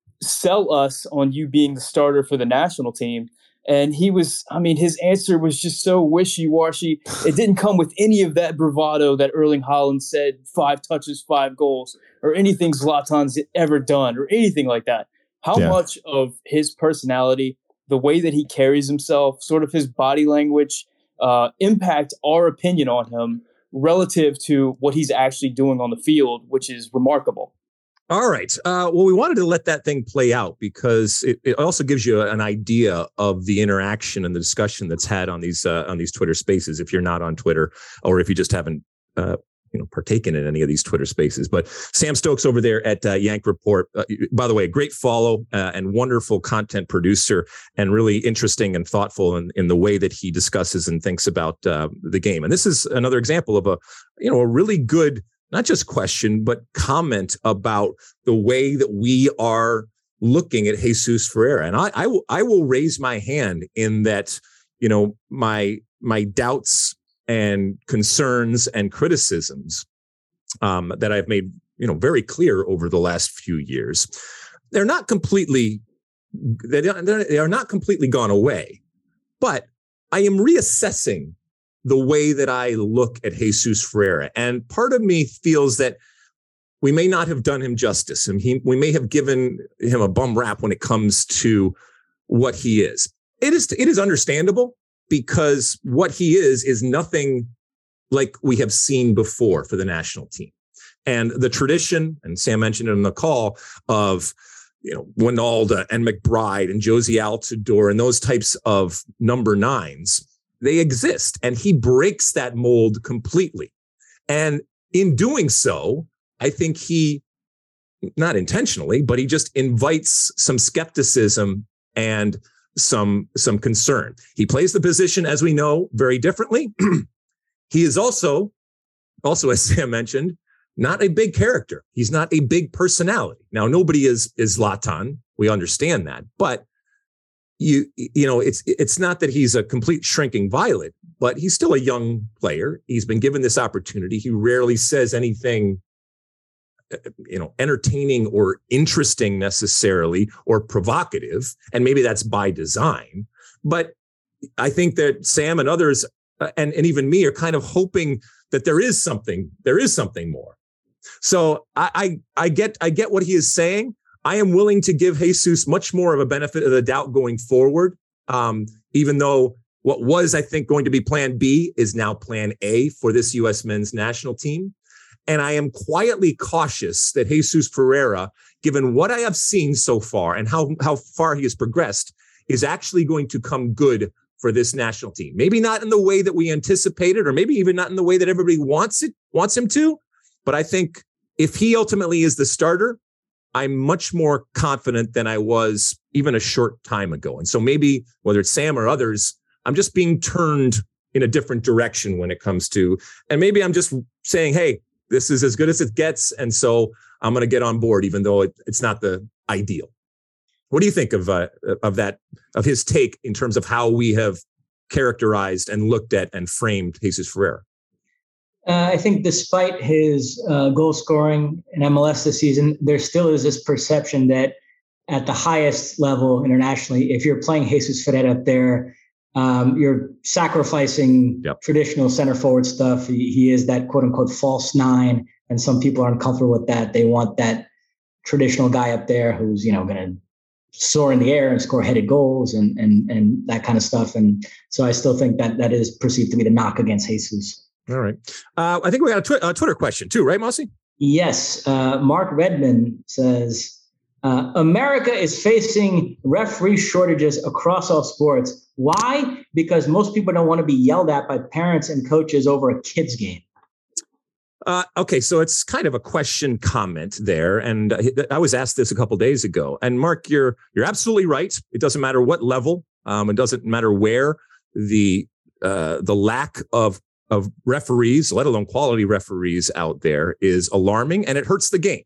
sell us on you being the starter for the national team. And he was, I mean, his answer was just so wishy-washy. It didn't come with any of that bravado that Erling Haaland said, five touches, five goals, or anything Zlatan's ever done, or anything like that. How yeah. much of his personality, the way that he carries himself, sort of his body language, uh, impact our opinion on him relative to what he's actually doing on the field, which is remarkable. All right. Uh, well, we wanted to let that thing play out because it, it also gives you an idea of the interaction and the discussion that's had on these uh, on these Twitter Spaces. If you're not on Twitter, or if you just haven't, uh, you know, partaken in any of these Twitter Spaces. But Sam Stokes over there at uh, Yank Report, uh, by the way, a great follow uh, and wonderful content producer, and really interesting and thoughtful in, in the way that he discusses and thinks about uh, the game. And this is another example of a, you know, a really good, not just question, but comment about the way that we are looking at Jesus Ferreira. And I, I, will, I will raise my hand in that, you know, my, my doubts and concerns and criticisms um, that I've made, you know, very clear over the last few years. They're not completely, they they are not completely gone away, but I am reassessing the way that I look at Jesus Ferreira. And part of me feels that we may not have done him justice, and he, we may have given him a bum rap when it comes to what he is. It is, it is understandable, because what he is is nothing like we have seen before for the national team. And the tradition, and Sam mentioned it in the call, of, you know, Wynalda and McBride and Josie Altidore and those types of number nines, they exist, and he breaks that mold completely. And in doing so, I think he, not intentionally, but he just invites some skepticism and some, some concern. He plays the position, as we know, very differently. He is also, also, as Sam mentioned, not a big character. He's not a big personality. Now, nobody is, is Zlatan. We understand that, but You you know, it's it's not that he's a complete shrinking violet, but he's still a young player. He's been given this opportunity. He rarely says anything you know, entertaining or interesting necessarily, or provocative. And maybe that's by design. But I think that Sam and others uh, and, and even me are kind of hoping that there is something, there is something more. So I, I, I get, I get what he is saying. I am willing to give Jesus much more of a benefit of the doubt going forward. Um, even though what was, I think, going to be plan B is now plan A for this U S men's national team. And I am quietly cautious that Jesus Ferreira, given what I have seen so far and how, how far he has progressed, is actually going to come good for this national team. Maybe not in the way that we anticipated, or maybe even not in the way that everybody wants it, wants him to. But I think if he ultimately is the starter, I'm much more confident than I was even a short time ago. And so maybe whether it's Sam or others, I'm just being turned in a different direction when it comes to, and maybe I'm just saying, hey, this is as good as it gets. And so I'm going to get on board, even though it, it's not the ideal. What do you think of uh, of that, of his take in terms of how we have characterized and looked at and framed Jesus Ferreira? Uh, I think despite his uh, goal scoring in M L S this season, there still is this perception that at the highest level internationally, if you're playing Jesus Ferreira up there, um, you're sacrificing yep. traditional center forward stuff. He, he is that quote unquote false nine. And some people aren't comfortable with that. They want that traditional guy up there who's, you know, going to soar in the air and score headed goals and, and, and that kind of stuff. And so I still think that that is perceived to be the knock against Jesus. All right. Uh, I think we got a, twi- a Twitter question too, right, Mossy? Yes. Uh, Mark Redman says, uh, America is facing referee shortages across all sports. Why? Because most people don't want to be yelled at by parents and coaches over a kid's game. Uh, okay, so it's kind of a question comment there. And I was asked this a couple of days ago. And Mark, you're you're absolutely right. It doesn't matter what level. Um, it doesn't matter where the uh, the lack of of referees, let alone quality referees out there, is alarming, and it hurts the game.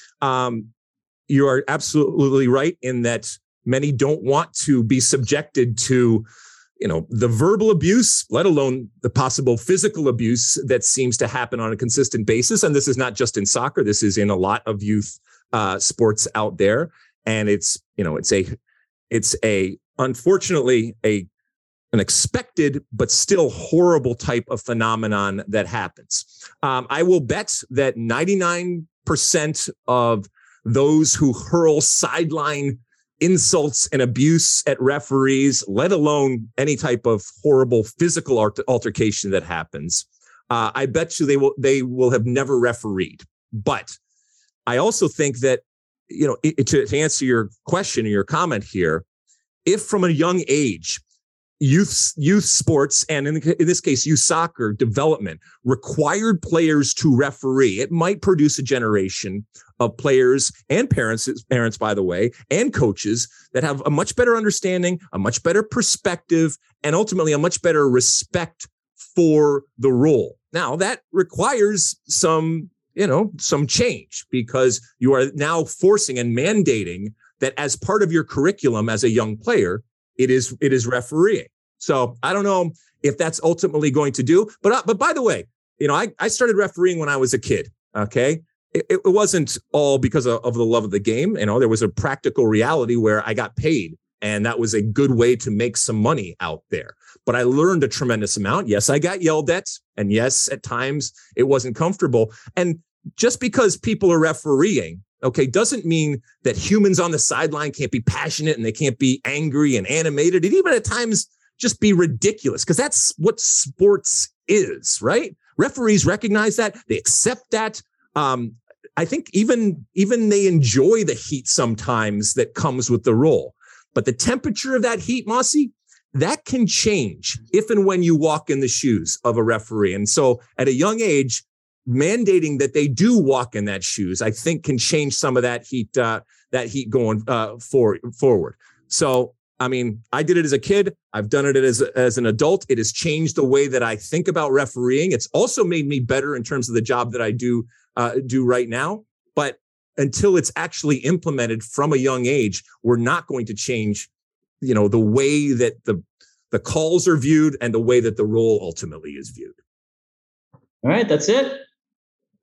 Um, you are absolutely right in that many don't want to be subjected to, you know, the verbal abuse, let alone the possible physical abuse that seems to happen on a consistent basis. And this is not just in soccer. This is in a lot of youth uh, sports out there. And it's, you know, it's a, it's a, unfortunately, a, an expected, but still horrible type of phenomenon that happens. Um, I will bet that ninety-nine percent of those who hurl sideline insults and abuse at referees, let alone any type of horrible physical altercation that happens, uh, I bet you they will they will have never refereed. But I also think that, you know, it, to, to answer your question or your comment here, if from a young age, youth youth sports, and in, in this case, youth soccer development required players to referee, it might produce a generation of players and parents, parents, by the way, and coaches that have a much better understanding, a much better perspective, and ultimately a much better respect for the role. Now, that requires some, you know, some change, because you are now forcing and mandating that as part of your curriculum as a young player, it is it is refereeing. So I don't know if that's ultimately going to do. But uh, but by the way, you know, I, I started refereeing when I was a kid. OK, it, it wasn't all because of, of the love of the game. You know, there was a practical reality where I got paid, and that was a good way to make some money out there. But I learned a tremendous amount. Yes, I got yelled at. And yes, at times it wasn't comfortable. And just because people are refereeing, okay, doesn't mean that humans on the sideline can't be passionate and they can't be angry and animated, and even at times just be ridiculous, because that's what sports is, right? Referees recognize that. They accept that. Um, I think even, even they enjoy the heat sometimes that comes with the role. But the temperature of that heat, Mossy, that can change if and when you walk in the shoes of a referee. And so at a young age, mandating that they do walk in that shoes, I think can change some of that heat, uh, that heat going uh, for, forward. So, I mean, I did it as a kid. I've done it as, as an adult. It has changed the way that I think about refereeing. It's also made me better in terms of the job that I do, uh, do right now. But until it's actually implemented from a young age, we're not going to change, you know, the way that the, the calls are viewed and the way that the role ultimately is viewed. All right, that's it.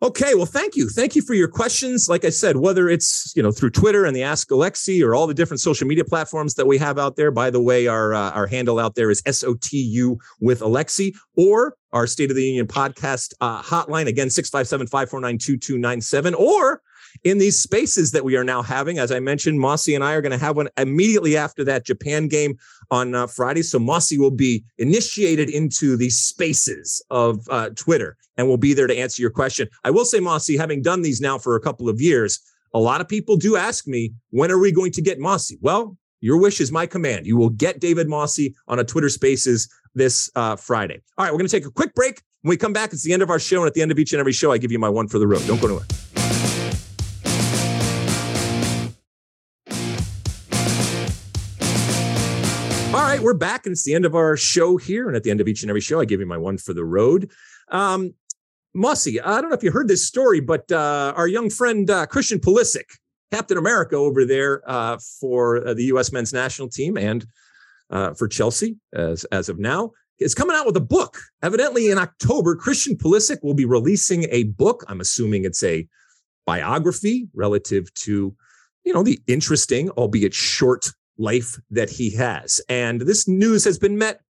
Okay, well, thank you. Thank you for your questions. Like I said, whether it's, you know, through Twitter and the Ask Alexi or all the different social media platforms that we have out there. By the way, our uh, our handle out there is S O T U with Alexi, or our State of the Union podcast uh, hotline, again, six five seven, five four nine, two two nine seven, or in these spaces that we are now having. As I mentioned, Mossy and I are going to have one immediately after that Japan game on uh, Friday. So Mossy will be initiated into the spaces of uh, Twitter and will be there to answer your question. I will say, Mossy, having done these now for a couple of years, a lot of people do ask me, when are we going to get Mossy? Well, your wish is my command. You will get David Mossy on a Twitter Spaces this uh, Friday. All right, we're going to take a quick break. When we come back, it's the end of our show. And at the end of each and every show, I give you my one for the road. Don't go anywhere. All right, we're back, and it's the end of our show here. And at the end of each and every show, I give you my one for the road. Um, Mossy, I don't know if you heard this story, but uh, our young friend, uh, Christian Pulisic, Captain America over there uh, for uh, the U S men's national team and uh, for Chelsea as, as of now, is coming out with a book. Evidently in October, Christian Pulisic will be releasing a book. I'm assuming it's a biography relative to, you know, the interesting, albeit short life that he has. And this news has been met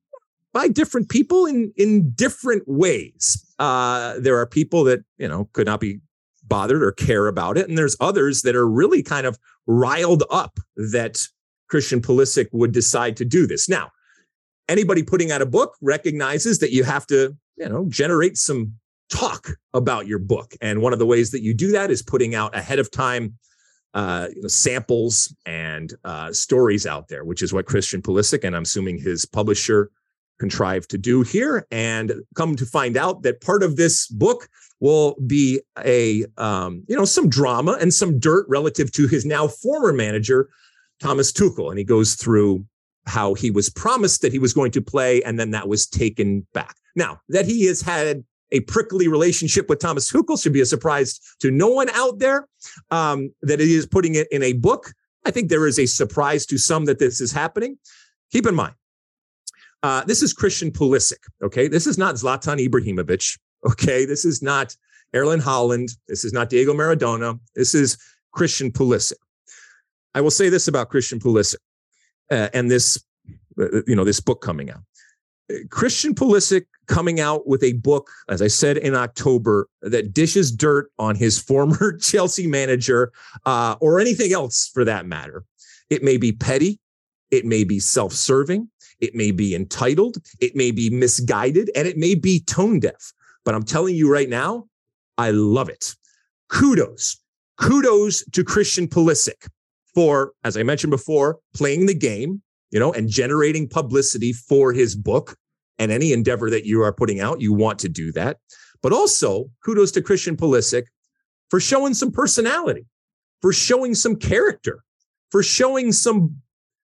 by different people in, in different ways. Uh, there are people that, you know, could not be bothered or care about it. And there's others that are really kind of riled up that Christian Pulisic would decide to do this. Now, anybody putting out a book recognizes that you have to, you know, generate some talk about your book. And one of the ways that you do that is putting out ahead of time Uh, you know, samples and uh, stories out there, which is what Christian Pulisic and I'm assuming his publisher contrived to do here. And come to find out that part of this book will be a, um, you know, some drama and some dirt relative to his now former manager, Thomas Tuchel. And he goes through how he was promised that he was going to play, and then that was taken back. Now, that he has had a prickly relationship with Thomas Tuchel should be a surprise to no one out there. Um, that he is putting it in a book. I think there is a surprise to some that this is happening. Keep in mind, uh, this is Christian Pulisic. Okay, this is not Zlatan Ibrahimovic. Okay, this is not Erling Haaland. This is not Diego Maradona. This is Christian Pulisic. I will say this about Christian Pulisic uh, and this, uh, you know, this book coming out. Christian Pulisic coming out with a book, as I said, in October, that dishes dirt on his former Chelsea manager uh, or anything else for that matter. It may be petty. It may be self-serving. It may be entitled. It may be misguided, and it may be tone deaf. But I'm telling you right now, I love it. Kudos. Kudos to Christian Pulisic for, as I mentioned before, playing the game, you know, and generating publicity for his book. And any endeavor that you are putting out, you want to do that. But also, kudos to Christian Pulisic for showing some personality, for showing some character, for showing some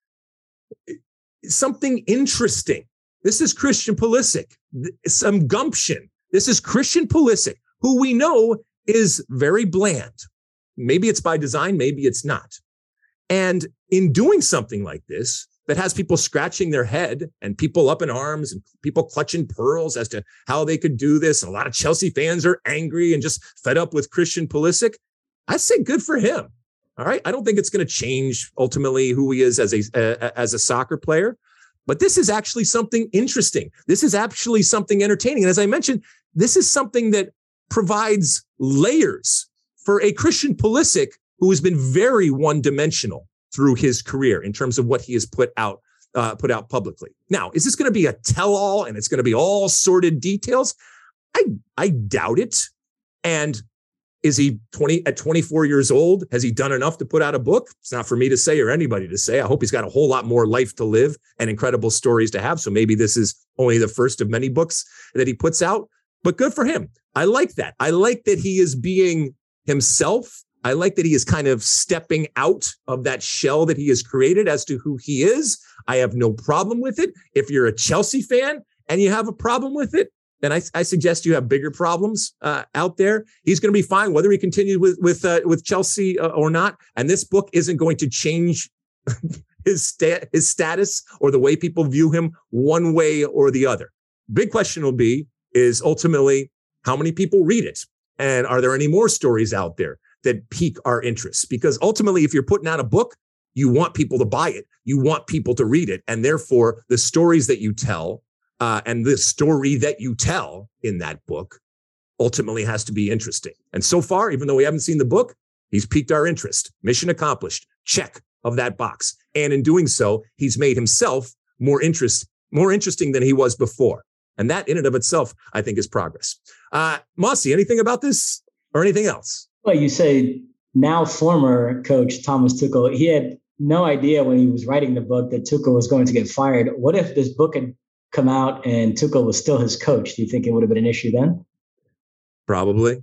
something interesting. This is Christian Pulisic, some gumption. This is Christian Pulisic, who we know is very bland. Maybe it's by design, maybe it's not. And in doing something like this, that has people scratching their head and people up in arms and people clutching pearls as to how they could do this. And a lot of Chelsea fans are angry and just fed up with Christian Pulisic. I say good for him. All right. I don't think it's going to change ultimately who he is as a, uh, as a soccer player, but this is actually something interesting. This is actually something entertaining. And as I mentioned, this is something that provides layers for a Christian Pulisic who has been very one-dimensional through his career in terms of what he has put out, uh, put out publicly. Now, is this going to be a tell-all and it's going to be all sordid details? I, I doubt it. And is he twenty at twenty-four years old? Has he done enough to put out a book? It's not for me to say or anybody to say. I hope he's got a whole lot more life to live and incredible stories to have. So maybe this is only the first of many books that he puts out, but good for him. I like that. I like that he is being himself. I like that he is kind of stepping out of that shell that he has created as to who he is. I have no problem with it. If you're a Chelsea fan and you have a problem with it, then I, I suggest you have bigger problems uh, out there. He's going to be fine whether he continues with with uh, with Chelsea uh, or not. And this book isn't going to change his sta- his status or the way people view him one way or the other. Big question will be is ultimately how many people read it. And are there any more stories out there that pique our interest? Because ultimately, if you're putting out a book, you want people to buy it. You want people to read it. And therefore, the stories that you tell uh, and the story that you tell in that book ultimately has to be interesting. And so far, even though we haven't seen the book, he's piqued our interest. Mission accomplished. Check of that box. And in doing so, he's made himself more interest, more interesting than he was before. And that in and of itself, I think, is progress. Uh, Mossy, anything about this or anything else? Well, you say now former coach Thomas Tuchel, he had no idea when he was writing the book that Tuchel was going to get fired. What if this book had come out and Tuchel was still his coach? Do you think it would have been an issue then? Probably.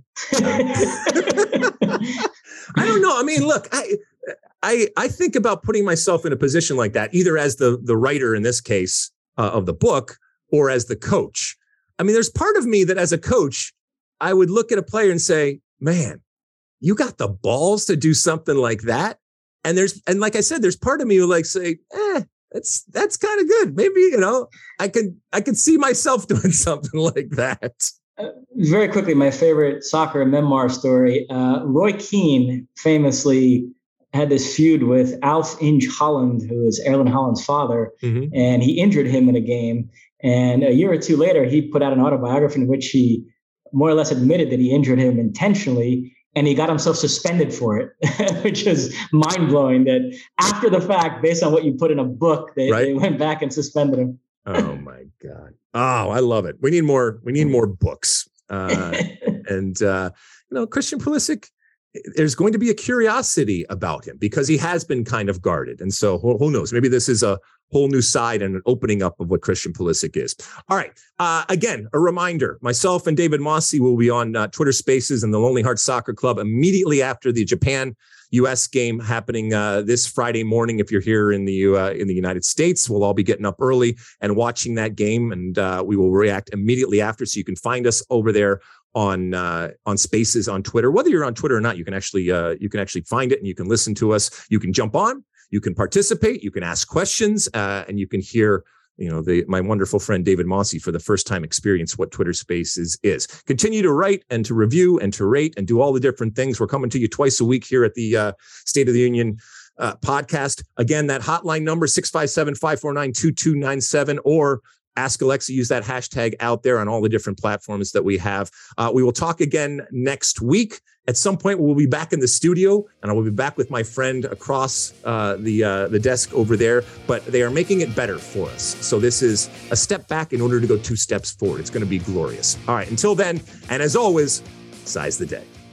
I don't know. I mean, look, I, I, I think about putting myself in a position like that, either as the, the writer in this case uh, of the book or as the coach. I mean, there's part of me that as a coach, I would look at a player and say, man, you got the balls to do something like that. And there's, and like I said, there's part of me who like say, eh, that's, that's kind of good. Maybe, you know, I could, I could see myself doing something like that. Uh, very quickly, my favorite soccer memoir story. Uh, Roy Keane famously had this feud with Alf Inge Holland, who is Erling Haaland's father, mm-hmm. and he injured him in a game. And a year or two later, he put out an autobiography in which he more or less admitted that he injured him intentionally, and he got himself suspended for it, which is mind-blowing that after the fact, based on what you put in a book, they, right. they went back and suspended him. Oh my God. Oh, I love it. We need more, we need more books. Uh, and, uh, you know, Christian Pulisic, there's going to be a curiosity about him because he has been kind of guarded. And so who, who knows, maybe this is a whole new side and an opening up of what Christian Pulisic is. All right. Uh, again, a reminder, myself and David Mossy will be on uh, Twitter Spaces and the Lonely Heart Soccer Club immediately after the Japan U S game happening uh, this Friday morning. If you're here in the uh, in the United States, we'll all be getting up early and watching that game, and uh, we will react immediately after. So you can find us over there on uh, on Spaces on Twitter. Whether you're on Twitter or not, you can actually uh, you can actually find it and you can listen to us. You can jump on, you can participate, you can ask questions, uh, and you can hear, you know, the, my wonderful friend David Mossy for the first time experience what Twitter Spaces is. Continue to write and to review and to rate and do all the different things. We're coming to you twice a week here at the uh, State of the Union uh, podcast. Again, that hotline number, six five seven, five four nine, two two nine seven, or Ask Alexa, use that hashtag out there on all the different platforms that we have. Uh, we will talk again next week. At some point, we'll be back in the studio, and I will be back with my friend across uh, the uh, the desk over there. But they are making it better for us. So this is a step back in order to go two steps forward. It's going to be glorious. All right, until then, and as always, size the day.